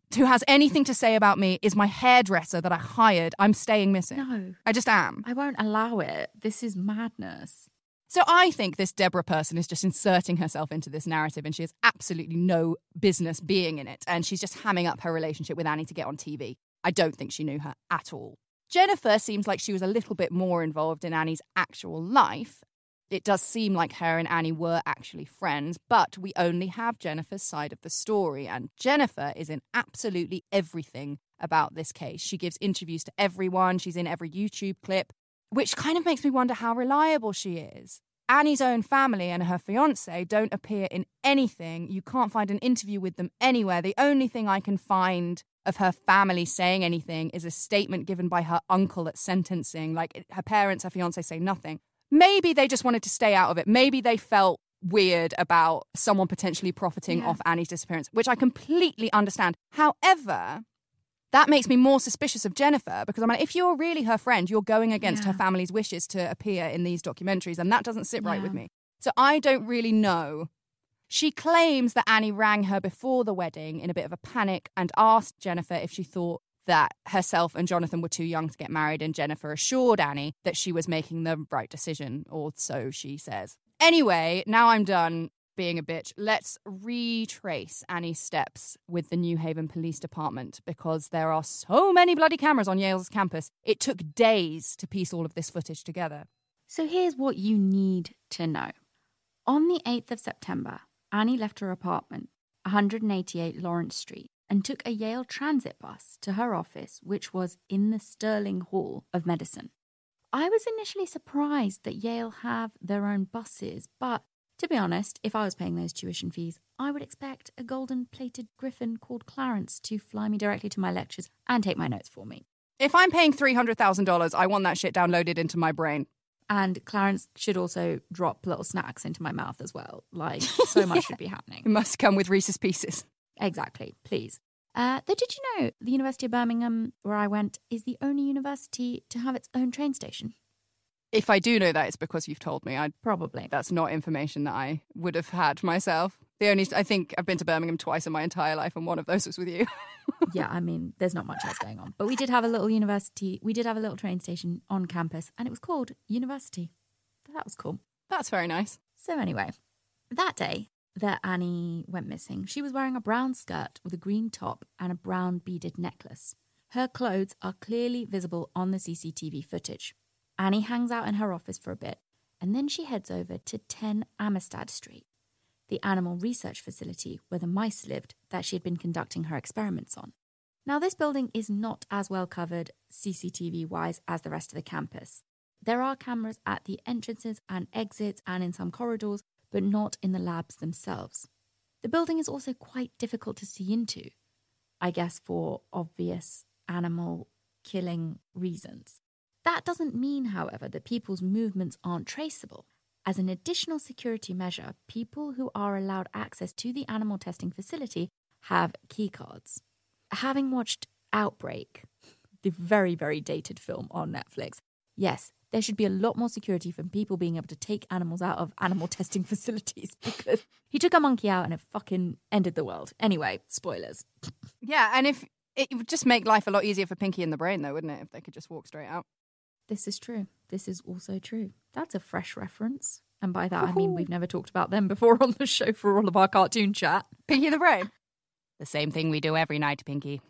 who has anything to say about me is my hairdresser that I hired. I'm staying missing. No. I just am. I won't allow it. This is madness. So I think this Deborah person is just inserting herself into this narrative and she has absolutely no business being in it. And she's just hamming up her relationship with Annie to get on T V. I don't think she knew her at all. Jennifer seems like she was a little bit more involved in Annie's actual life. It does seem like her and Annie were actually friends, but we only have Jennifer's side of the story. And Jennifer is in absolutely everything about this case. She gives interviews to everyone. She's in every YouTube clip, which kind of makes me wonder how reliable she is. Annie's own family and her fiancé don't appear in anything. You can't find an interview with them anywhere. The only thing I can find of her family saying anything is a statement given by her uncle at sentencing. Like, her parents, her fiancé say nothing. Maybe they just wanted to stay out of it. Maybe they felt weird about someone potentially profiting yeah. off Annie's disappearance, which I completely understand. However, that makes me more suspicious of Jennifer because I'm like, if you're really her friend, you're going against yeah. her family's wishes to appear in these documentaries, and that doesn't sit right yeah. with me. So I don't really know. She claims that Annie rang her before the wedding in a bit of a panic and asked Jennifer if she thought that herself and Jonathan were too young to get married, and Jennifer assured Annie that she was making the right decision, or so she says. Anyway, now I'm done being a bitch. Let's retrace Annie's steps with the New Haven Police Department because there are so many bloody cameras on Yale's campus. It took days to piece all of this footage together. So here's what you need to know. On the eighth of September, Annie left her apartment, one eighty-eight Lawrence Street, and took a Yale transit bus to her office, which was in the Sterling Hall of Medicine. I was initially surprised that Yale have their own buses, but to be honest, if I was paying those tuition fees, I would expect a golden-plated griffin called Clarence to fly me directly to my lectures and take my notes for me. If I'm paying three hundred thousand dollars, I want that shit downloaded into my brain. And Clarence should also drop little snacks into my mouth as well. Like, so much yeah. should be happening. It must come with Reese's Pieces. Exactly, please. Uh, though, did you know the University of Birmingham, where I went, is the only university to have its own train station? If I do know that, it's because you've told me. I Probably. That's not information that I would have had myself. The only, I think I've been to Birmingham twice in my entire life, and one of those was with you. Yeah, I mean, there's not much else going on. But we did have a little university, we did have a little train station on campus, and it was called University. So that was cool. That's very nice. So anyway, that day that Annie went missing, she was wearing a brown skirt with a green top and a brown beaded necklace. Her clothes are clearly visible on the C C T V footage. Annie hangs out in her office for a bit, and then she heads over to ten Amistad Street, the animal research facility where the mice lived that she had been conducting her experiments on. Now, this building is not as well covered C C T V-wise as the rest of the campus. There are cameras at the entrances and exits and in some corridors, but not in the labs themselves. The building is also quite difficult to see into, I guess for obvious animal killing reasons. That doesn't mean, however, that people's movements aren't traceable. As an additional security measure, people who are allowed access to the animal testing facility have keycards. Having watched Outbreak, the very, very dated film on Netflix, yes, there should be a lot more security from people being able to take animals out of animal testing facilities because he took a monkey out and it fucking ended the world. Anyway, spoilers. Yeah, and if it would just make life a lot easier for Pinky and the Brain, though, wouldn't it, if they could just walk straight out? This is true. This is also true. That's a fresh reference. And by that, I mean we've never talked about them before on the show for all of our cartoon chat. Pinky and the Brain. The same thing we do every night, Pinky.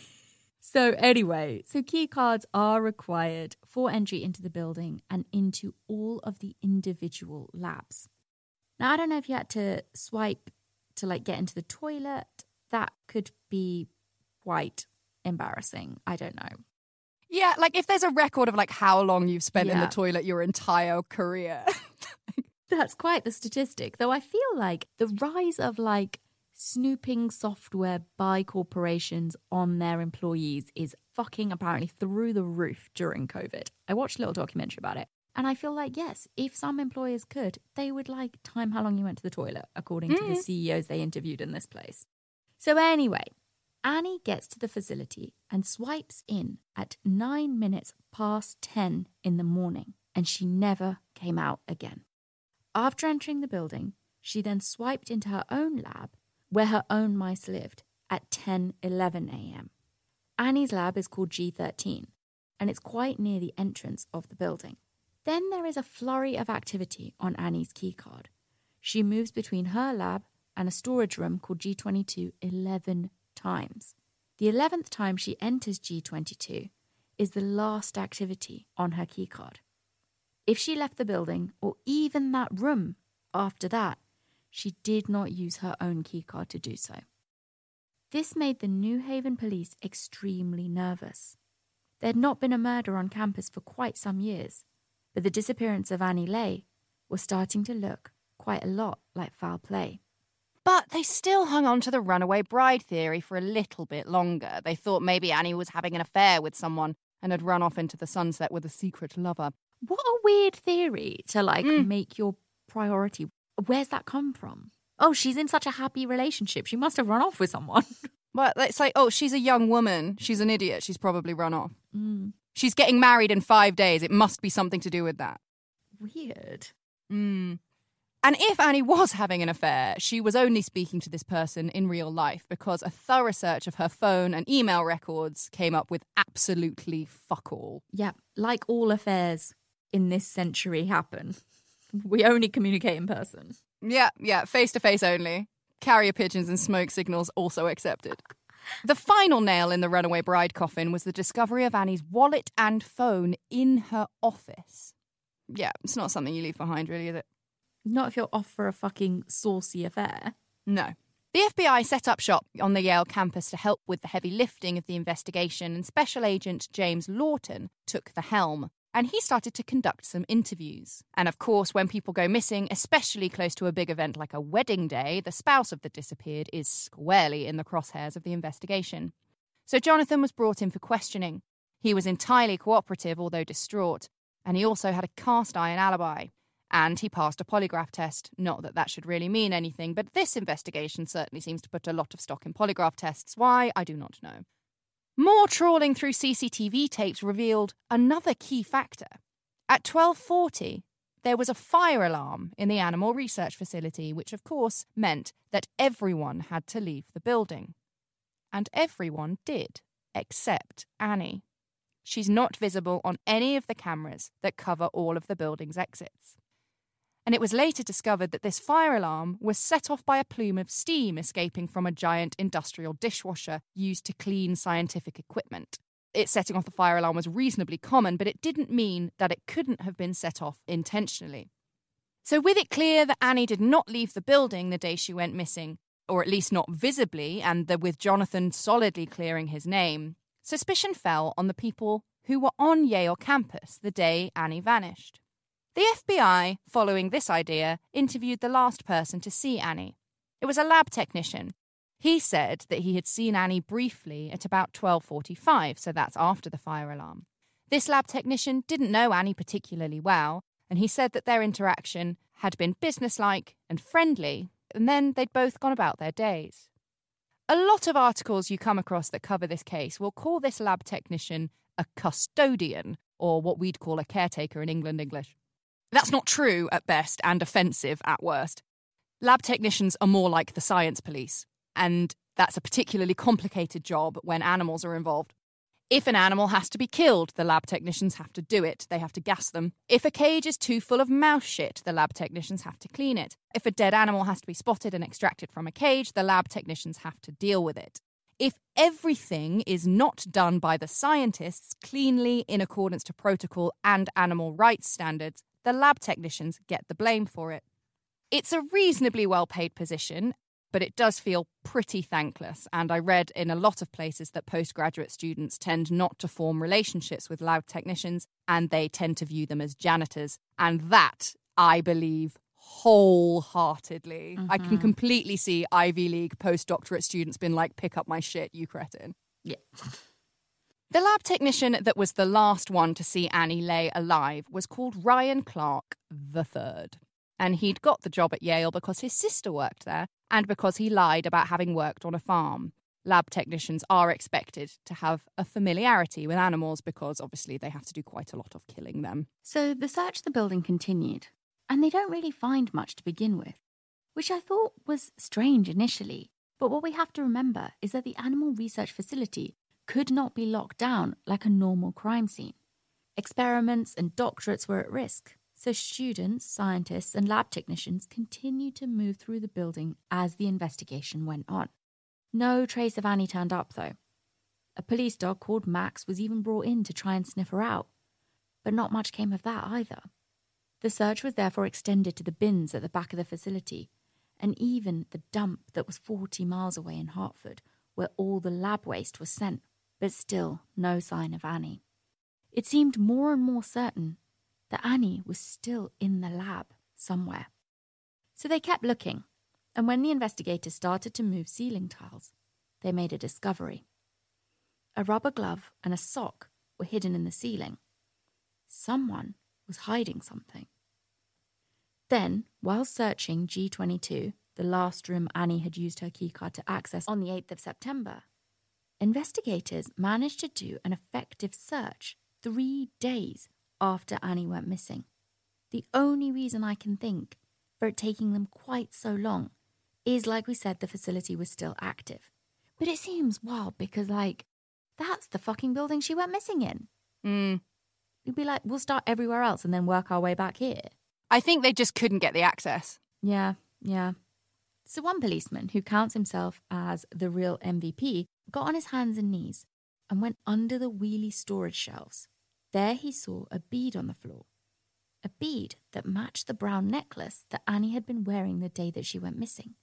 So anyway, so key cards are required for entry into the building and into all of the individual labs. Now, I don't know if you had to swipe to like get into the toilet. That could be quite embarrassing. I don't know. Yeah, like if there's a record of like how long you've spent yeah. in the toilet your entire career. That's quite the statistic. Though I feel like the rise of like snooping software by corporations on their employees is fucking apparently through the roof during COVID. I watched a little documentary about it. And I feel like, yes, if some employers could, they would like time how long you went to the toilet, according mm. to the C E Os they interviewed in this place. So anyway, Annie gets to the facility and swipes in at nine minutes past ten in the morning, and she never came out again. After entering the building, she then swiped into her own lab, where her own mice lived, at ten eleven a.m. Annie's lab is called G thirteen, and it's quite near the entrance of the building. Then there is a flurry of activity on Annie's keycard. She moves between her lab and a storage room called G twenty-two eleven times. The eleventh time she enters G twenty-two is the last activity on her keycard. If she left the building, or even that room after that, she did not use her own keycard to do so. This made the New Haven police extremely nervous. There had not been a murder on campus for quite some years, but the disappearance of Annie Lay was starting to look quite a lot like foul play. But they still hung on to the runaway bride theory for a little bit longer. They thought maybe Annie was having an affair with someone and had run off into the sunset with a secret lover. What a weird theory to, like, Mm. make your priority. Where's that come from? Oh, she's in such a happy relationship. She must have run off with someone. Well, it's like, oh, she's a young woman. She's an idiot. She's probably run off. Mm. She's getting married in five days. It must be something to do with that. Weird. Mm. And if Annie was having an affair, she was only speaking to this person in real life because a thorough search of her phone and email records came up with absolutely fuck all. Yeah, like all affairs in this century happen. We only communicate in person. Yeah, yeah, face-to-face only. Carrier pigeons and smoke signals also accepted. The final nail in the runaway bride coffin was the discovery of Annie's wallet and phone in her office. Yeah, it's not something you leave behind, really, is it? Not if you're off for a fucking saucy affair. No. The F B I set up shop on the Yale campus to help with the heavy lifting of the investigation, and Special Agent James Lawton took the helm, and he started to conduct some interviews. And of course, when people go missing, especially close to a big event like a wedding day, the spouse of the disappeared is squarely in the crosshairs of the investigation. So Jonathan was brought in for questioning. He was entirely cooperative, although distraught, and he also had a cast-iron alibi. And he passed a polygraph test. Not that that should really mean anything, but this investigation certainly seems to put a lot of stock in polygraph tests. Why? I do not know. More trawling through C C T V tapes revealed another key factor. At twelve forty, there was a fire alarm in the animal research facility, which of course meant that everyone had to leave the building. And everyone did, except Annie. She's not visible on any of the cameras that cover all of the building's exits. And it was later discovered that this fire alarm was set off by a plume of steam escaping from a giant industrial dishwasher used to clean scientific equipment. It setting off the fire alarm was reasonably common, but it didn't mean that it couldn't have been set off intentionally. So with it clear that Annie did not leave the building the day she went missing, or at least not visibly, and that with Jonathan solidly clearing his name, suspicion fell on the people who were on Yale campus the day Annie vanished. The F B I, following this idea, interviewed the last person to see Annie. It was a lab technician. He said that he had seen Annie briefly at about twelve forty-five, so that's after the fire alarm. This lab technician didn't know Annie particularly well, and he said that their interaction had been businesslike and friendly, and then they'd both gone about their days. A lot of articles you come across that cover this case will call this lab technician a custodian, or what we'd call a caretaker in England English. That's not true at best and offensive at worst. Lab technicians are more like the science police, and that's a particularly complicated job when animals are involved. If an animal has to be killed, the lab technicians have to do it. They have to gas them. If a cage is too full of mouse shit, the lab technicians have to clean it. If a dead animal has to be spotted and extracted from a cage, the lab technicians have to deal with it. If everything is not done by the scientists cleanly in accordance to protocol and animal rights standards, the lab technicians get the blame for it. It's a reasonably well-paid position, but it does feel pretty thankless, and I read in a lot of places that postgraduate students tend not to form relationships with lab technicians, and they tend to view them as janitors, and that, I believe, wholeheartedly. Mm-hmm. I can completely see Ivy League postdoctorate students being like, pick up my shit, you cretin. Yeah. The lab technician that was the last one to see Annie Lay alive was called Ryan Clark the Third. And he'd got the job at Yale because his sister worked there and because he lied about having worked on a farm. Lab technicians are expected to have a familiarity with animals because obviously they have to do quite a lot of killing them. So the search of the building continued, and they don't really find much to begin with, which I thought was strange initially. But what we have to remember is that the animal research facility could not be locked down like a normal crime scene. Experiments and doctorates were at risk, so students, scientists, and lab technicians continued to move through the building as the investigation went on. No trace of Annie turned up, though. A police dog called Max was even brought in to try and sniff her out, but not much came of that either. The search was therefore extended to the bins at the back of the facility, and even the dump that was forty miles away in Hartford, where all the lab waste was sent, but still no sign of Annie. It seemed more and more certain that Annie was still in the lab somewhere. So they kept looking, and when the investigators started to move ceiling tiles, they made a discovery. A rubber glove and a sock were hidden in the ceiling. Someone was hiding something. Then, while searching G twenty-two, the last room Annie had used her keycard to access on the eighth of September, investigators managed to do an effective search three days after Annie went missing. The only reason I can think for it taking them quite so long is, like we said, the facility was still active. But it seems wild because, like, that's the fucking building she went missing in. Mm. You'd be like, we'll start everywhere else and then work our way back here. I think they just couldn't get the access. Yeah, yeah. So one policeman, who counts himself as the real M V P, got on his hands and knees and went under the wheelie storage shelves. There he saw a bead on the floor. A bead that matched the brown necklace that Annie had been wearing the day that she went missing.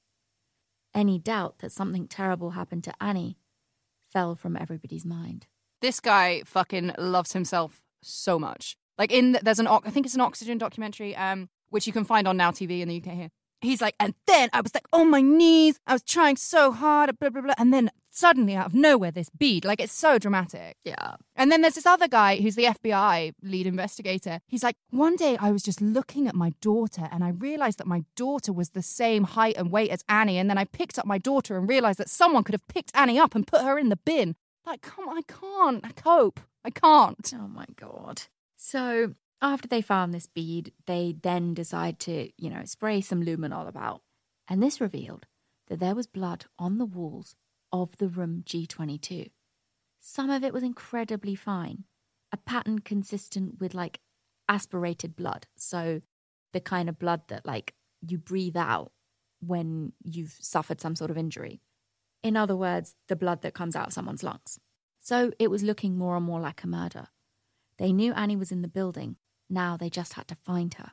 Any doubt that something terrible happened to Annie fell from everybody's mind. This guy fucking loves himself so much. Like, in the, there's an, I think it's an Oxygen documentary, um, which you can find on Now T V in the U K here. He's like, and then I was like on my knees, I was trying so hard, blah, blah, blah, and then suddenly out of nowhere, this bead. Like, it's so dramatic. Yeah. And then there's this other guy who's the F B I lead investigator. He's like, one day I was just looking at my daughter and I realized that my daughter was the same height and weight as Annie. And then I picked up my daughter and realized that someone could have picked Annie up and put her in the bin. Like, come on, I can't I cope. I can't. Oh, my God. So after they found this bead, they then decide to, you know, spray some luminol about. And this revealed that there was blood on the walls of the room G twenty-two. Some of it was incredibly fine, a pattern consistent with, like, aspirated blood. So the kind of blood that, like, you breathe out when you've suffered some sort of injury. In other words, the blood that comes out of someone's lungs. So it was looking more and more like a murder. They knew Annie was in the building. Now they just had to find her.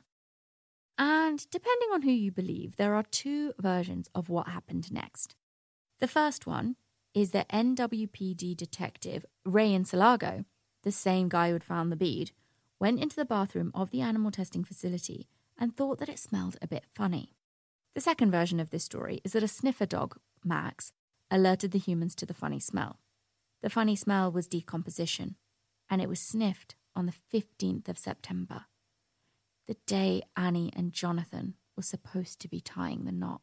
And depending on who you believe, there are two versions of what happened next. The first one is that N W P D detective Ray Insalago, the same guy who had found the bead, went into the bathroom of the animal testing facility and thought that it smelled a bit funny. The second version of this story is that a sniffer dog, Max, alerted the humans to the funny smell. The funny smell was decomposition, and it was sniffed on the fifteenth of September, the day Annie and Jonathan were supposed to be tying the knot.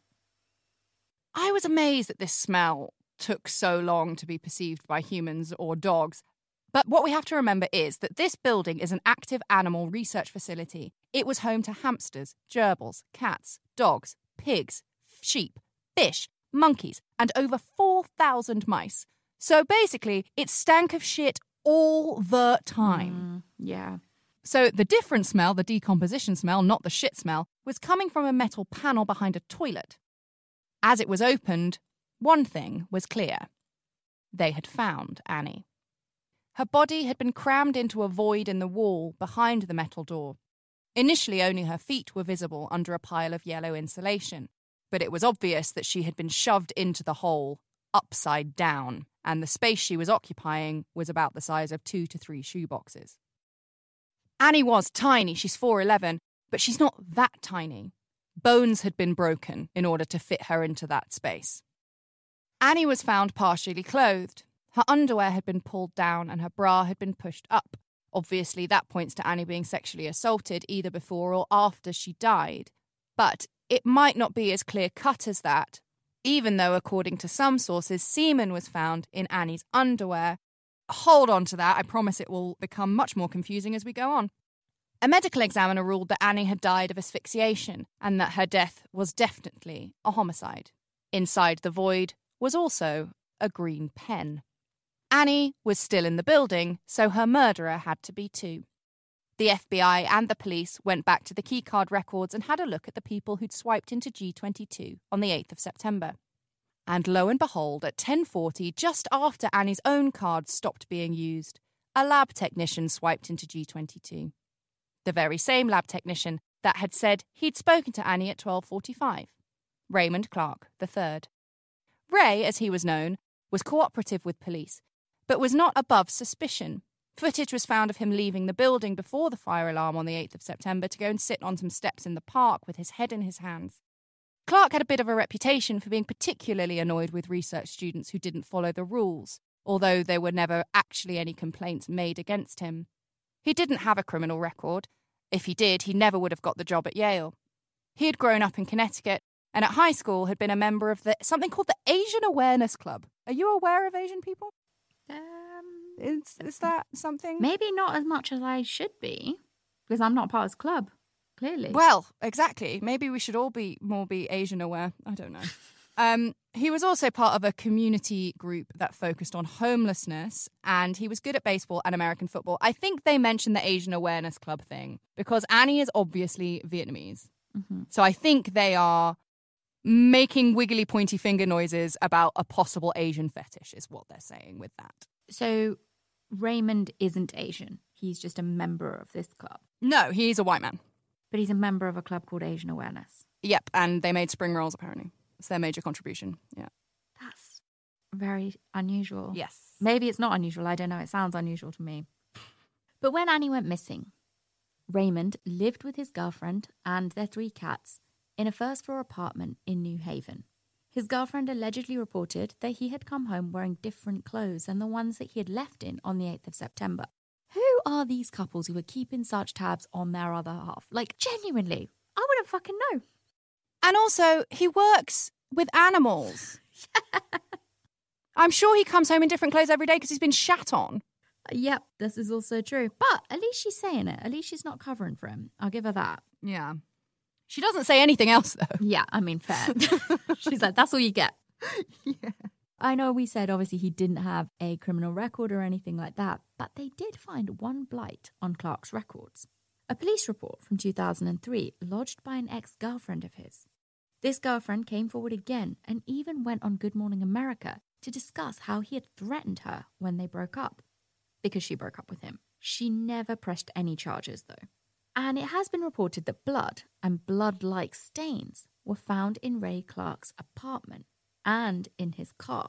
I was amazed that this smell took so long to be perceived by humans or dogs. But what we have to remember is that this building is an active animal research facility. It was home to hamsters, gerbils, cats, dogs, pigs, sheep, fish, monkeys, and over four thousand mice. So basically, it stank of shit all the time. Mm, yeah. So the different smell, the decomposition smell, not the shit smell, was coming from a metal panel behind a toilet. As it was opened, one thing was clear. They had found Annie. Her body had been crammed into a void in the wall behind the metal door. Initially, only her feet were visible under a pile of yellow insulation, but it was obvious that she had been shoved into the hole, upside down, and the space she was occupying was about the size of two to three shoeboxes. Annie was tiny, she's four eleven, but she's not that tiny. Bones had been broken in order to fit her into that space. Annie was found partially clothed. Her underwear had been pulled down and her bra had been pushed up. Obviously, that points to Annie being sexually assaulted either before or after she died. But it might not be as clear-cut as that, even though, according to some sources, semen was found in Annie's underwear. Hold on to that. I promise it will become much more confusing as we go on. A medical examiner ruled that Annie had died of asphyxiation and that her death was definitely a homicide. Inside the void was also a green pen. Annie was still in the building, so her murderer had to be too. The F B I and the police went back to the keycard records and had a look at the people who'd swiped into G twenty-two on the eighth of September. And lo and behold, at ten forty, just after Annie's own card stopped being used, a lab technician swiped into G twenty-two. The very same lab technician that had said he'd spoken to Annie at twelve forty-five. Raymond Clark the third. Ray, as he was known, was cooperative with police, but was not above suspicion. Footage was found of him leaving the building before the fire alarm on the eighth of September to go and sit on some steps in the park with his head in his hands. Clark had a bit of a reputation for being particularly annoyed with research students who didn't follow the rules, although there were never actually any complaints made against him. He didn't have a criminal record. If he did, he never would have got the job at Yale. He had grown up in Connecticut and at high school had been a member of the something called the Asian Awareness Club. Are you aware of Asian people? Um, Is, is that something? maybe not as much as I should be, because I'm not part of this club, clearly. Well, exactly. Maybe we should all be more be Asian aware. I don't know. Um, he was also part of a community group that focused on homelessness, and he was good at baseball and American football. I think they mentioned the Asian Awareness Club thing because Annie is obviously Vietnamese. Mm-hmm. So I think they are making wiggly pointy finger noises about a possible Asian fetish is what they're saying with that. So Raymond isn't Asian. He's just a member of this club. No, he's a white man. But he's a member of a club called Asian Awareness. Yep, and they made spring rolls, apparently. It's their major contribution, yeah. That's very unusual. Yes. Maybe it's not unusual. I don't know. It sounds unusual to me. But when Annie went missing, Raymond lived with his girlfriend and their three cats in a first-floor apartment in New Haven. His girlfriend allegedly reported that he had come home wearing different clothes than the ones that he had left in on the eighth of September. Who are these couples who are keeping such tabs on their other half? Like, genuinely, I wouldn't fucking know. And also, he works with animals. Yeah. I'm sure he comes home in different clothes every day because he's been shat on. Yep, this is also true. But at least she's saying it. At least she's not covering for him. I'll give her that. Yeah. She doesn't say anything else, though. Yeah, I mean, fair. She's like, that's all you get. Yeah. I know we said, obviously, he didn't have a criminal record or anything like that, but they did find one blight on Clark's records. A police report from two thousand three lodged by an ex-girlfriend of his. This girlfriend came forward again and even went on Good Morning America to discuss how he had threatened her when they broke up. Because she broke up with him. She never pressed any charges, though. And it has been reported that blood and blood-like stains were found in Ray Clark's apartment and in his car.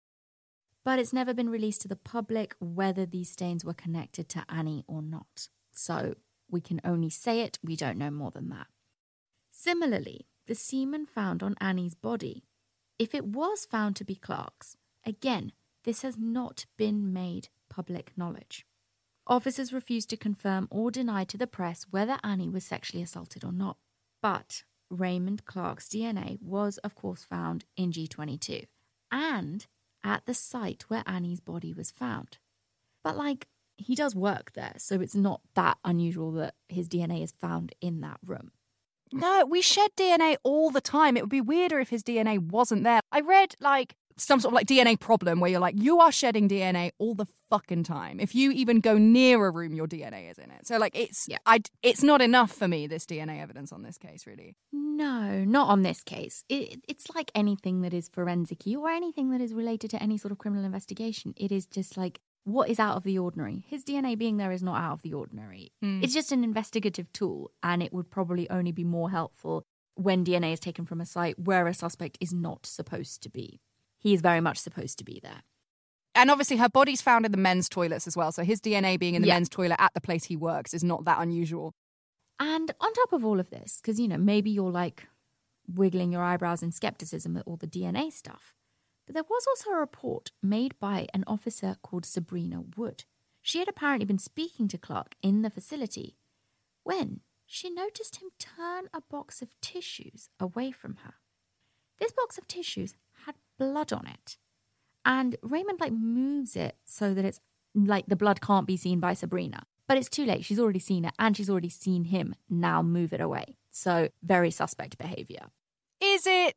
But it's never been released to the public whether these stains were connected to Annie or not. So we can only say it, we don't know more than that. Similarly, the semen found on Annie's body, if it was found to be Clark's, again, this has not been made public knowledge. Officers refused to confirm or deny to the press whether Annie was sexually assaulted or not. But Raymond Clark's D N A was, of course, found in G twenty-two and at the site where Annie's body was found. But, like, he does work there, so it's not that unusual that his D N A is found in that room. No, we shed D N A all the time. It would be weirder if his D N A wasn't there. I read, like, some sort of, like, D N A problem where you're like, you are shedding D N A all the fucking time. If you even go near a room, your D N A is in it. So, like, it's yeah. I, it's not enough for me, this D N A evidence on this case, really. No, not on this case. It, it's like anything that is forensic-y or anything that is related to any sort of criminal investigation. It is just like, what is out of the ordinary? His D N A being there is not out of the ordinary. Mm. It's just an investigative tool, and it would probably only be more helpful when D N A is taken from a site where a suspect is not supposed to be. He is very much supposed to be there. And obviously her body's found in the men's toilets as well, so his D N A being in the yeah. men's toilet at the place he works is not that unusual. And on top of all of this, because, you know, maybe you're like wiggling your eyebrows in skepticism at all the D N A stuff, but there was also a report made by an officer called Sabrina Wood. She had apparently been speaking to Clark in the facility when she noticed him turn a box of tissues away from her. This box of tissues had blood on it. And Raymond, like, moves it so that it's, like, the blood can't be seen by Sabrina. But it's too late. She's already seen it, and she's already seen him now move it away. So, very suspect behaviour. Is it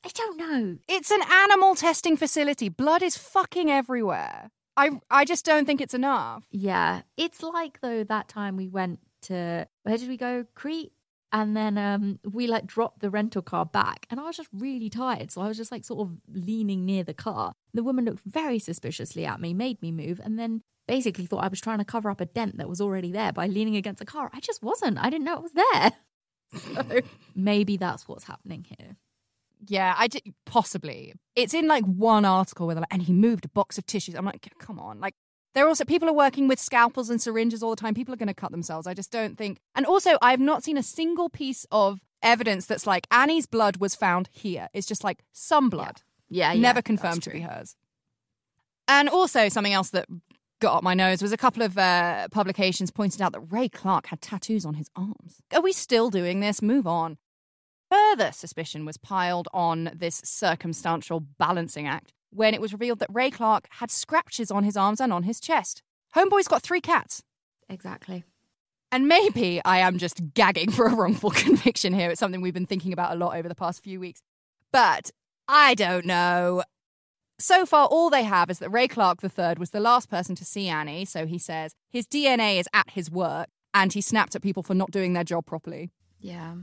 I don't know. It's an animal testing facility. Blood is fucking everywhere. I I just don't think it's enough. Yeah. It's like, though, that time we went to, where did we go? Crete? And then um, we like dropped the rental car back and I was just really tired. So I was just like sort of leaning near the car. The woman looked very suspiciously at me, made me move, and then basically thought I was trying to cover up a dent that was already there by leaning against the car. I just wasn't. I didn't know it was there. So maybe that's what's happening here. Yeah, I did, possibly. It's in like one article where they're like, and he moved a box of tissues. I'm like, come on. Like, there are also, people are working with scalpels and syringes all the time. People are going to cut themselves. I just don't think. And also, I've not seen a single piece of evidence that's like, Annie's blood was found here. It's just like some blood. Yeah, yeah. Never yeah, confirmed to be hers. And also, something else that got up my nose was a couple of uh, publications pointed out that Ray Clark had tattoos on his arms. Are we still doing this? Move on. Further suspicion was piled on this circumstantial balancing act when it was revealed that Ray Clark had scratches on his arms and on his chest. Homeboy's got three cats. Exactly. And maybe I am just gagging for a wrongful conviction here. It's something we've been thinking about a lot over the past few weeks. But I don't know. So far, all they have is that Ray Clark the third was the last person to see Annie. So he says his D N A is at his work and he snapped at people for not doing their job properly. Yeah.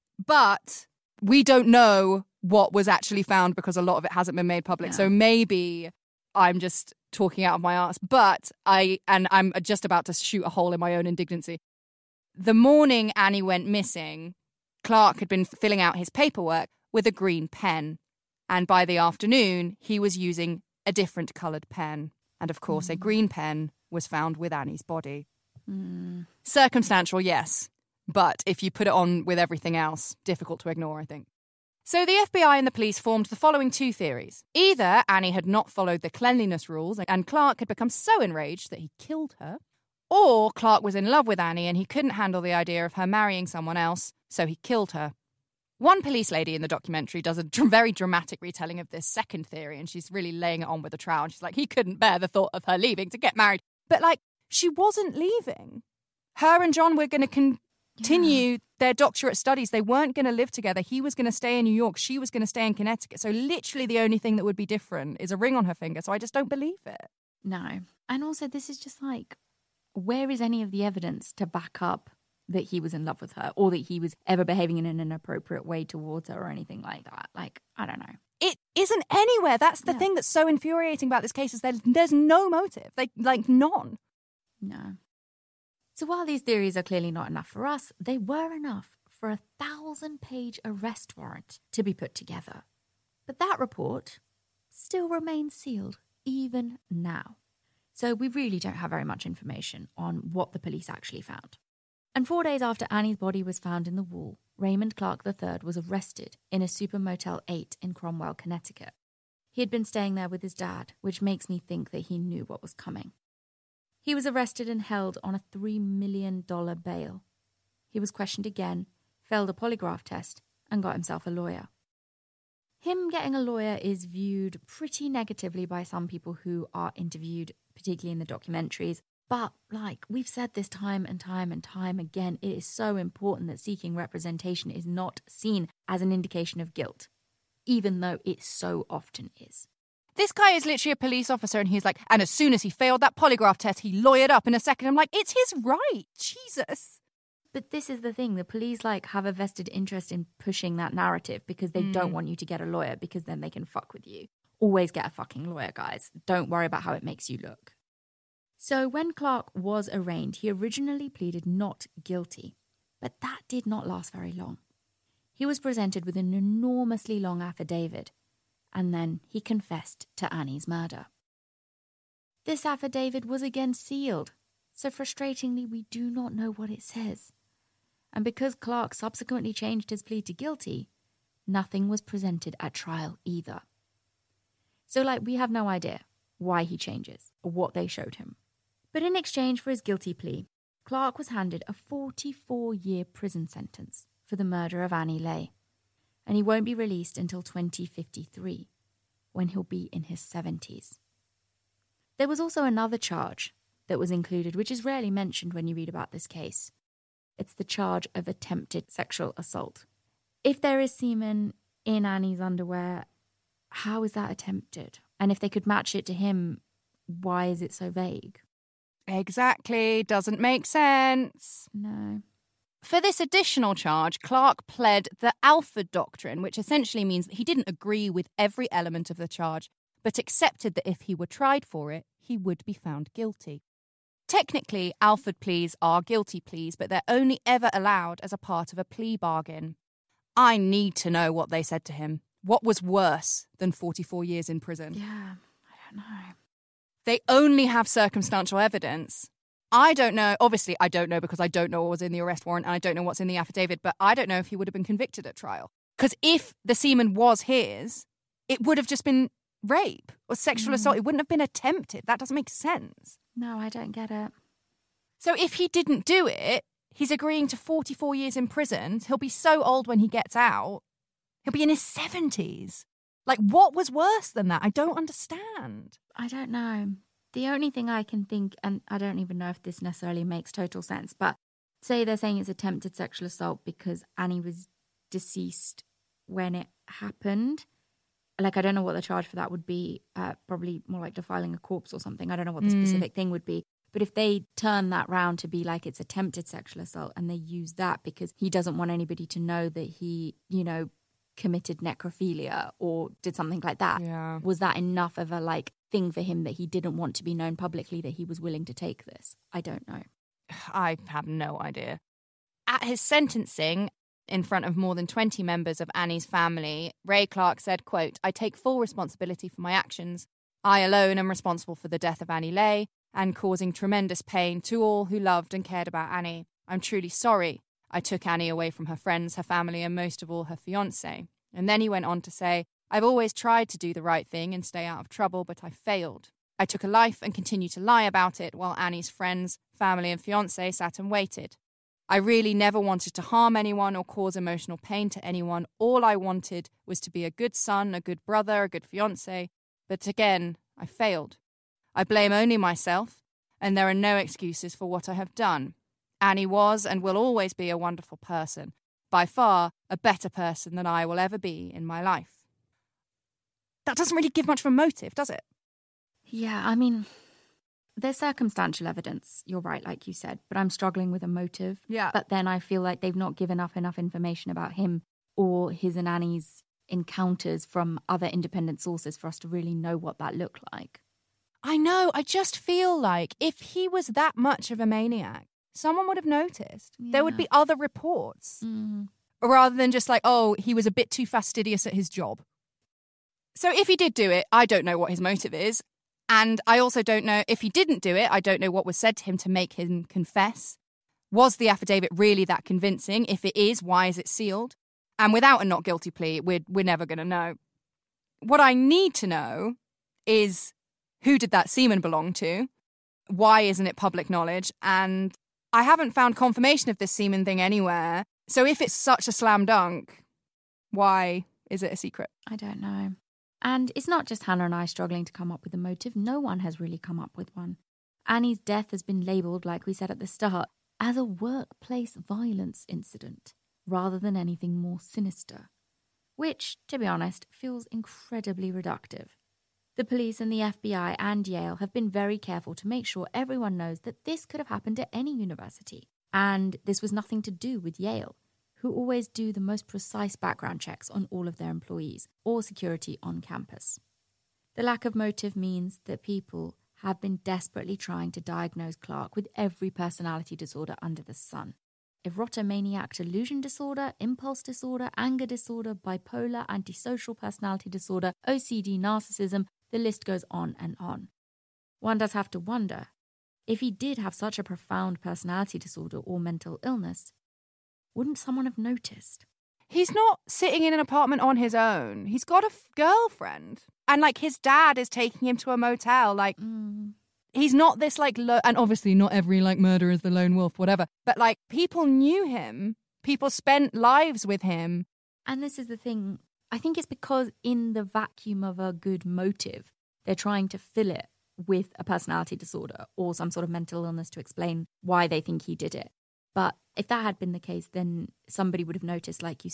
But we don't know what was actually found because a lot of it hasn't been made public. Yeah. So maybe I'm just talking out of my arse. But I, and I'm just about to shoot a hole in my own indignancy. The morning Annie went missing, Clark had been filling out his paperwork with a green pen. And by the afternoon, he was using a different coloured pen. And of course, mm. a green pen was found with Annie's body. Mm. Circumstantial, yes. But if you put it on with everything else, difficult to ignore, I think. So the F B I and the police formed the following two theories. Either Annie had not followed the cleanliness rules and Clark had become so enraged that he killed her, or Clark was in love with Annie and he couldn't handle the idea of her marrying someone else, so he killed her. One police lady in the documentary does a dr- very dramatic retelling of this second theory, and she's really laying it on with the trial. And she's like, he couldn't bear the thought of her leaving to get married. But, like, she wasn't leaving. Her and John were going to con- continue yeah. their doctorate studies. They weren't going to live together. He was going to stay in New York. She was going to stay in Connecticut. So literally the only thing that would be different is a ring on her finger. So I just don't believe it. No. And also, this is just like, where is any of the evidence to back up that he was in love with her or that he was ever behaving in an inappropriate way towards her or anything like that? Like, I don't know. It isn't anywhere. That's the yeah. thing that's so infuriating about this case is there's, there's no motive. Like, like none. No. So while these theories are clearly not enough for us, they were enough for a thousand-page arrest warrant to be put together. But that report still remains sealed, even now. So we really don't have very much information on what the police actually found. And four days after Annie's body was found in the wall, Raymond Clark the third was arrested in a Super Motel eight in Cromwell, Connecticut. He had been staying there with his dad, which makes me think that he knew what was coming. He was arrested and held on a three million dollars bail. He was questioned again, failed a polygraph test, and got himself a lawyer. Him getting a lawyer is viewed pretty negatively by some people who are interviewed, particularly in the documentaries. But, like, we've said this time and time and time again, it is so important that seeking representation is not seen as an indication of guilt, even though it so often is. This guy is literally a police officer and he's like, and as soon as he failed that polygraph test, he lawyered up in a second. I'm like, it's his right. Jesus. But this is the thing. The police, like, have a vested interest in pushing that narrative because they mm. don't want you to get a lawyer because then they can fuck with you. Always get a fucking lawyer, guys. Don't worry about how it makes you look. So when Clark was arraigned, he originally pleaded not guilty, but that did not last very long. He was presented with an enormously long affidavit, and then he confessed to Annie's murder. This affidavit was again sealed, so frustratingly we do not know what it says. And because Clark subsequently changed his plea to guilty, nothing was presented at trial either. So, like, we have no idea why he changes or what they showed him. But in exchange for his guilty plea, Clark was handed a forty-four-year prison sentence for the murder of Annie Lay, and he won't be released until twenty fifty-three, when he'll be in his seventies. There was also another charge that was included, which is rarely mentioned when you read about this case. It's the charge of attempted sexual assault. If there is semen in Annie's underwear, how is that attempted? And if they could match it to him, why is it so vague? Exactly. Doesn't make sense. No. For this additional charge, Clark pled the Alford Doctrine, which essentially means that he didn't agree with every element of the charge, but accepted that if he were tried for it, he would be found guilty. Technically, Alford pleas are guilty pleas, but they're only ever allowed as a part of a plea bargain. I need to know what they said to him. What was worse than forty-four years in prison? Yeah, I don't know. They only have circumstantial evidence. I don't know. Obviously, I don't know because I don't know what was in the arrest warrant and I don't know what's in the affidavit, but I don't know if he would have been convicted at trial. Because if the semen was his, it would have just been rape or sexual Mm. assault. It wouldn't have been attempted. That doesn't make sense. No, I don't get it. So if he didn't do it, he's agreeing to forty-four years in prison. He'll be so old when he gets out. He'll be in his seventies. Like, what was worse than that? I don't understand. I don't know. The only thing I can think, and I don't even know if this necessarily makes total sense, but say they're saying it's attempted sexual assault because Annie was deceased when it happened. Like, I don't know what the charge for that would be. Uh, probably more like defiling a corpse or something. I don't know what the Mm. specific thing would be. But if they turn that round to be like it's attempted sexual assault and they use that because he doesn't want anybody to know that he, you know, committed necrophilia or did something like that, Yeah. was that enough of a like thing for him that he didn't want to be known publicly that he was willing to take this? I don't know. I have no idea. At his sentencing, in front of more than twenty members of Annie's family, Ray Clark said, quote, "I take full responsibility for my actions. I alone am responsible for the death of Annie Lay and causing tremendous pain to all who loved and cared about Annie. I'm truly sorry I took Annie away from her friends, her family, and most of all her fiancé." And then he went on to say, "I've always tried to do the right thing and stay out of trouble, but I failed. I took a life and continue to lie about it while Annie's friends, family, and fiancé sat and waited. I really never wanted to harm anyone or cause emotional pain to anyone. All I wanted was to be a good son, a good brother, a good fiancé. But again, I failed. I blame only myself, and there are no excuses for what I have done. Annie was and will always be a wonderful person, by far a better person than I will ever be in my life." That doesn't really give much of a motive, does it? Yeah, I mean, there's circumstantial evidence, you're right, like you said, but I'm struggling with a motive. Yeah. But then I feel like they've not given up enough information about him or his and Annie's encounters from other independent sources for us to really know what that looked like. I know, I just feel like if he was that much of a maniac, someone would have noticed. Yeah. There would be other reports. Mm. Rather than just like, oh, he was a bit too fastidious at his job. So if he did do it, I don't know what his motive is. And I also don't know, if he didn't do it, I don't know what was said to him to make him confess. Was the affidavit really that convincing? If it is, why is it sealed? And without a not guilty plea, we're, we're never going to know. What I need to know is, who did that semen belong to? Why isn't it public knowledge? And I haven't found confirmation of this semen thing anywhere. So if it's such a slam dunk, why is it a secret? I don't know. And it's not just Hannah and I struggling to come up with a motive. No one has really come up with one. Annie's death has been labelled, like we said at the start, as a workplace violence incident, rather than anything more sinister. Which, to be honest, feels incredibly reductive. The police and the F B I and Yale have been very careful to make sure everyone knows that this could have happened at any university. And this was nothing to do with Yale, who always do the most precise background checks on all of their employees or security on campus. The lack of motive means that people have been desperately trying to diagnose Clark with every personality disorder under the sun. Erotomaniac delusion disorder, impulse disorder, anger disorder, bipolar, antisocial personality disorder, O C D narcissism, the list goes on and on. One does have to wonder, if he did have such a profound personality disorder or mental illness, wouldn't someone have noticed? He's not sitting in an apartment on his own. He's got a f- girlfriend. And, like, his dad is taking him to a motel. Like, Mm. he's not this, like, lo- and obviously not every, like, murderer is the lone wolf, whatever. But, like, people knew him. People spent lives with him. And this is the thing. I think it's because in the vacuum of a good motive, they're trying to fill it with a personality disorder or some sort of mental illness to explain why they think he did it. But if that had been the case, then somebody would have noticed, like you said.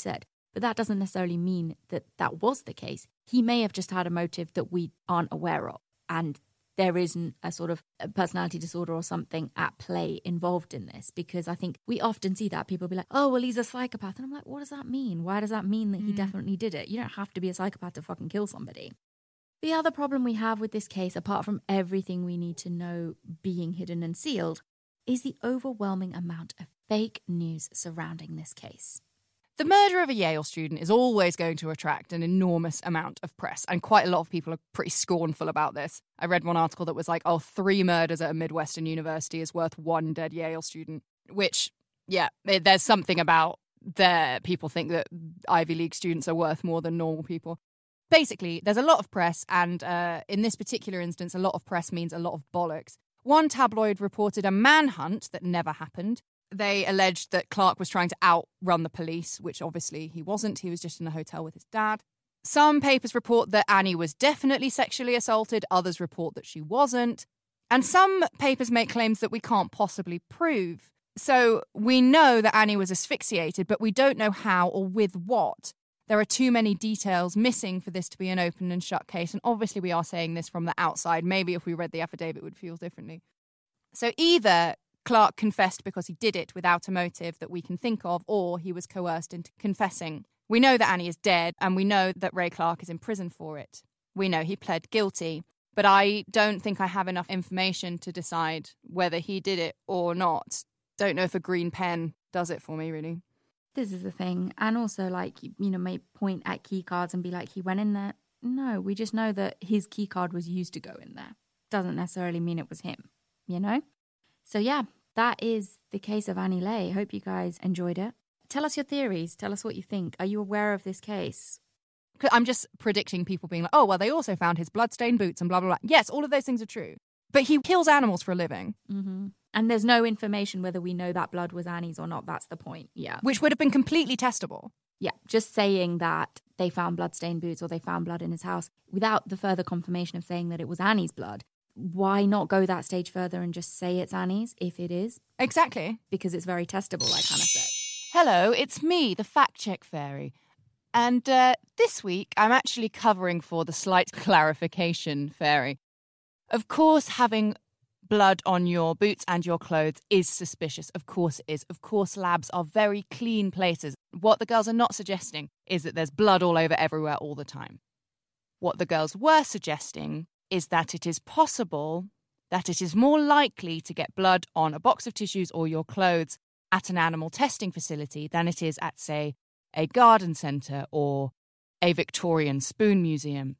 But that doesn't necessarily mean that that was the case. He may have just had a motive that we aren't aware of, and there isn't a sort of a personality disorder or something at play involved in this, because I think we often see that people be like, oh, well, he's a psychopath. And I'm like, what does that mean? Why does that mean that he mm. definitely did it? You don't have to be a psychopath to fucking kill somebody. The other problem we have with this case, apart from everything we need to know being hidden and sealed, is the overwhelming amount of fake news surrounding this case. The murder of a Yale student is always going to attract an enormous amount of press, and quite a lot of people are pretty scornful about this. I read one article that was like, oh, three murders at a Midwestern university is worth one dead Yale student, which, yeah, there's something about there. People think that Ivy League students are worth more than normal people. Basically, there's a lot of press, and uh, in this particular instance, a lot of press means a lot of bollocks. One tabloid reported a manhunt that never happened. They alleged that Clark was trying to outrun the police, which obviously he wasn't. He was just in a hotel with his dad. Some papers report that Annie was definitely sexually assaulted. Others report that she wasn't. And some papers make claims that we can't possibly prove. So we know that Annie was asphyxiated, but we don't know how or with what. There are too many details missing for this to be an open and shut case. And obviously we are saying this from the outside. Maybe if we read the affidavit, it would feel differently. So either Clark confessed because he did it without a motive that we can think of, or he was coerced into confessing. We know that Annie is dead, and we know that Ray Clark is in prison for it. We know he pled guilty, but I don't think I have enough information to decide whether he did it or not. Don't know if a green pen does it for me, really. This is the thing. And also, like, you know, may point at key cards and be like, he went in there. No, we just know that his key card was used to go in there. Doesn't necessarily mean it was him, you know? So yeah, that is the case of Annie Le. Hope you guys enjoyed it. Tell us your theories. Tell us what you think. Are you aware of this case? I'm just predicting people being like, oh, well, they also found his bloodstained boots and blah, blah, blah. Yes, all of those things are true. But he kills animals for a living. Mm-hmm. And there's no information whether we know that blood was Annie's or not. That's the point. Yeah. Which would have been completely testable. Yeah. Just saying that they found bloodstained boots or they found blood in his house without the further confirmation of saying that it was Annie's blood. Why not go that stage further and just say it's Annie's if it is? Exactly. Because it's very testable, like Hannah said. Hello, it's me, the fact check fairy. And uh, this week, I'm actually covering for the slight clarification fairy. Of course, having blood on your boots and your clothes is suspicious. Of course it is. Of course, labs are very clean places. What the girls are not suggesting is that there's blood all over everywhere all the time. What the girls were suggesting is that it is possible that it is more likely to get blood on a box of tissues or your clothes at an animal testing facility than it is at, say, a garden centre or a Victorian spoon museum.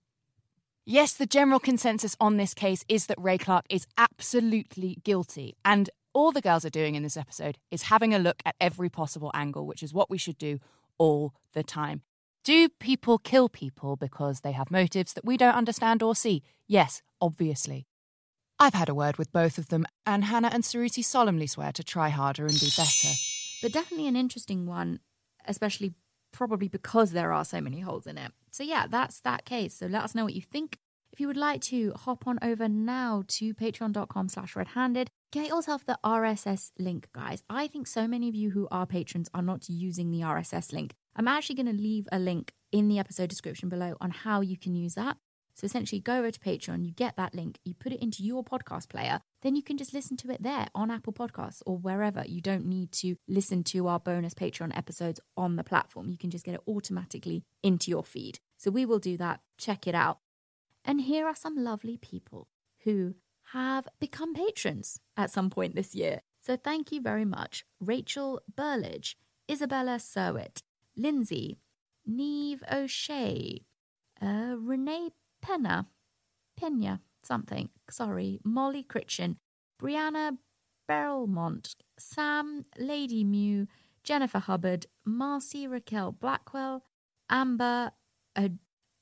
Yes, the general consensus on this case is that Ray Clark is absolutely guilty, and all the girls are doing in this episode is having a look at every possible angle, which is what we should do all the time. Do people kill people because they have motives that we don't understand or see? Yes, obviously. I've had a word with both of them, and Hannah and Suruthi solemnly swear to try harder and be better. But definitely an interesting one, especially probably because there are so many holes in it. So yeah, that's that case. So let us know what you think. If you would like to, hop on over now to patreon.com slash redhanded. Get yourself the R S S link, guys. I think so many of you who are patrons are not using the R S S link. I'm actually going to leave a link in the episode description below on how you can use that. So essentially go over to Patreon, you get that link, you put it into your podcast player, then you can just listen to it there on Apple Podcasts or wherever. You don't need to listen to our bonus Patreon episodes on the platform. You can just get it automatically into your feed. So we will do that. Check it out. And here are some lovely people who have become patrons at some point this year. So thank you very much. Rachel Burlage, Isabella Serwitt, Lindsay, Neve O'Shea, uh, Renee Penna, Pena, something, sorry, Molly Critchin, Brianna Berelmont, Sam, Lady Mew, Jennifer Hubbard, Marcy Raquel Blackwell, Amber Ad-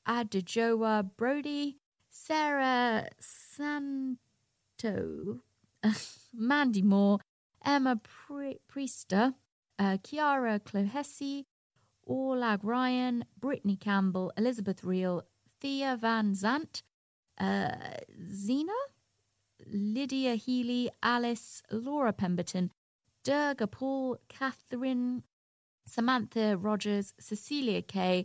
Adejoa Brody, Sarah Santo, Mandy Moore, Emma Pri- Priester, uh, Kiara Clohesi, Orlag Ryan, Brittany Campbell, Elizabeth Reel, Thea Van Zant, uh, Zena, Lydia Healy, Alice, Laura Pemberton, Durga Paul, Catherine, Samantha Rogers, Cecilia Kay,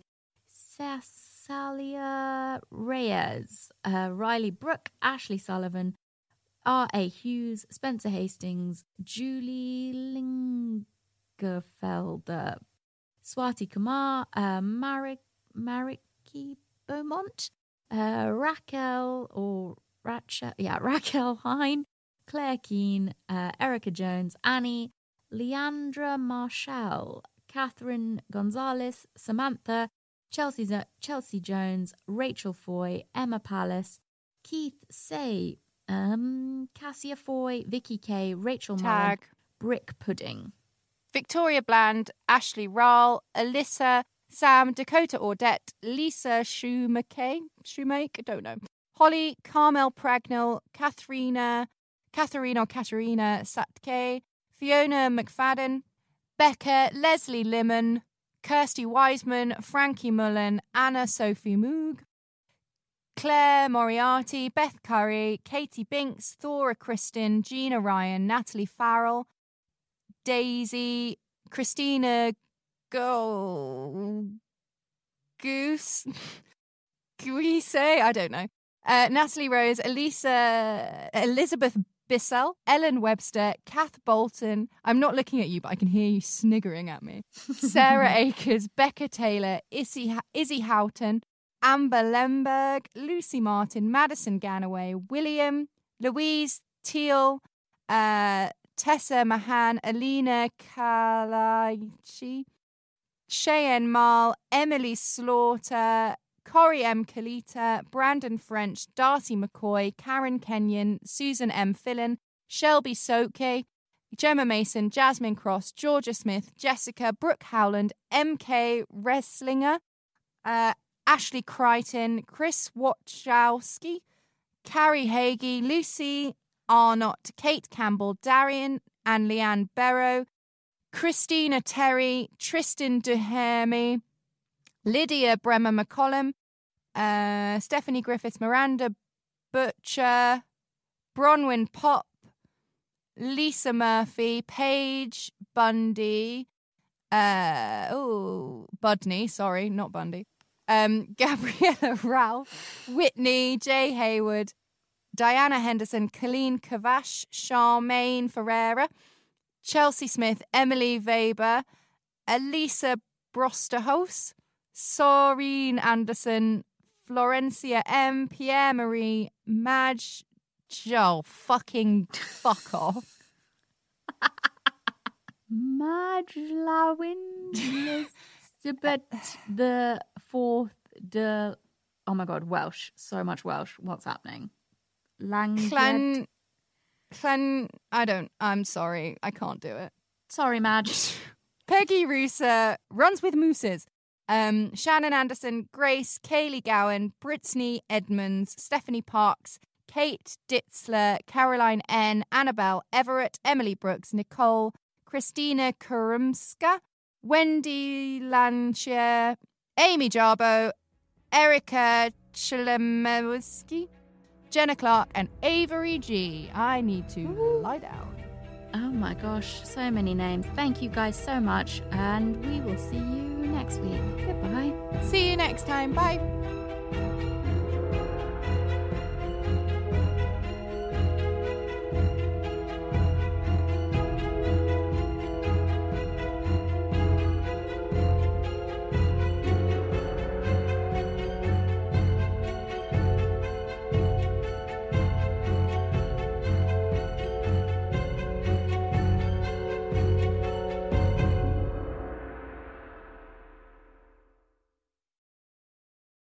Cesalia Reyes, uh, Riley Brooke, Ashley Sullivan, R A Hughes, Spencer Hastings, Julie Lingerfelder, Swati Kumar, uh, Marik, Mariki Beaumont, uh, Raquel or Rachel, yeah, Raquel Hine, Claire Keane, uh, Erica Jones, Annie, Leandra Marshall, Catherine Gonzalez, Samantha, Chelsea, Z- Chelsea Jones, Rachel Foy, Emma Palace, Keith Say, um, Cassia Foy, Vicky K, Rachel Mullen, Tag. Brick Pudding. Victoria Bland, Ashley Rahl, Alyssa, Sam, Dakota Audette, Lisa Shoemake, Shoemake, I don't know. Holly, Carmel Pragnell, Katharina, Katharina or Katerina Satke, Fiona McFadden, Becca, Leslie Limon, Kirsty Wiseman, Frankie Mullen, Anna Sophie Moog, Claire Moriarty, Beth Curry, Katie Binks, Thora Kristen, Gina Ryan, Natalie Farrell, Daisy, Christina Go Goose Guise, I don't know. Uh, Natalie Rose, Elisa Elizabeth Bissell, Ellen Webster, Kath Bolton. I'm not looking at you, but I can hear you sniggering at me. Sarah Akers, Becca Taylor, Izzy, Izzy Houghton, Amber Lemberg, Lucy Martin, Madison Ganaway, William, Louise Teal, uh, Tessa Mahan, Alina Kalachi, Cheyenne Marl, Emily Slaughter, Corey M. Kalita, Brandon French, Darcy McCoy, Karen Kenyon, Susan M. Fillon, Shelby Soke, Gemma Mason, Jasmine Cross, Georgia Smith, Jessica, Brooke Howland, M K Reslinger, uh, Ashley Crichton, Chris Wachowski, Carrie Hagee, Lucy Arnott, Kate Campbell, Darian and Leanne Barrow, Christina Terry, Tristan Duhermy, Lydia Bremer McCollum, uh, Stephanie Griffiths, Miranda Butcher, Bronwyn Pop, Lisa Murphy, Paige Bundy, uh, oh, Budney, sorry, not Bundy, um, Gabriella Ralph, Whitney, Jay Hayward, Diana Henderson, Colleen Kavash, Charmaine Ferreira, Chelsea Smith, Emily Weber, Elisa Brosterhouse, Soreen Anderson, Florencia M, Pierre Marie, Madge, Joe, fucking fuck off. Madge Lawin, Elizabeth the fourth, de, oh my god, Welsh, so much Welsh. What's happening? Langed. Clan, Clan, I don't, I'm sorry, I can't do it. Sorry, Madge. Peggy Rusa, Runs with Mooses. Um, Shannon Anderson, Grace, Kaylee Gowan, Brittany Edmonds, Stephanie Parks, Kate Ditzler, Caroline N, Annabelle Everett, Emily Brooks, Nicole, Christina Kurumska, Wendy Lanchier, Amy Jarbo, Erica Chlemewski, Jenna Clark, and Avery G. I need to lie down. Oh my gosh, so many names. Thank you guys so much, and we will see you next week. Goodbye. See you next time. Bye.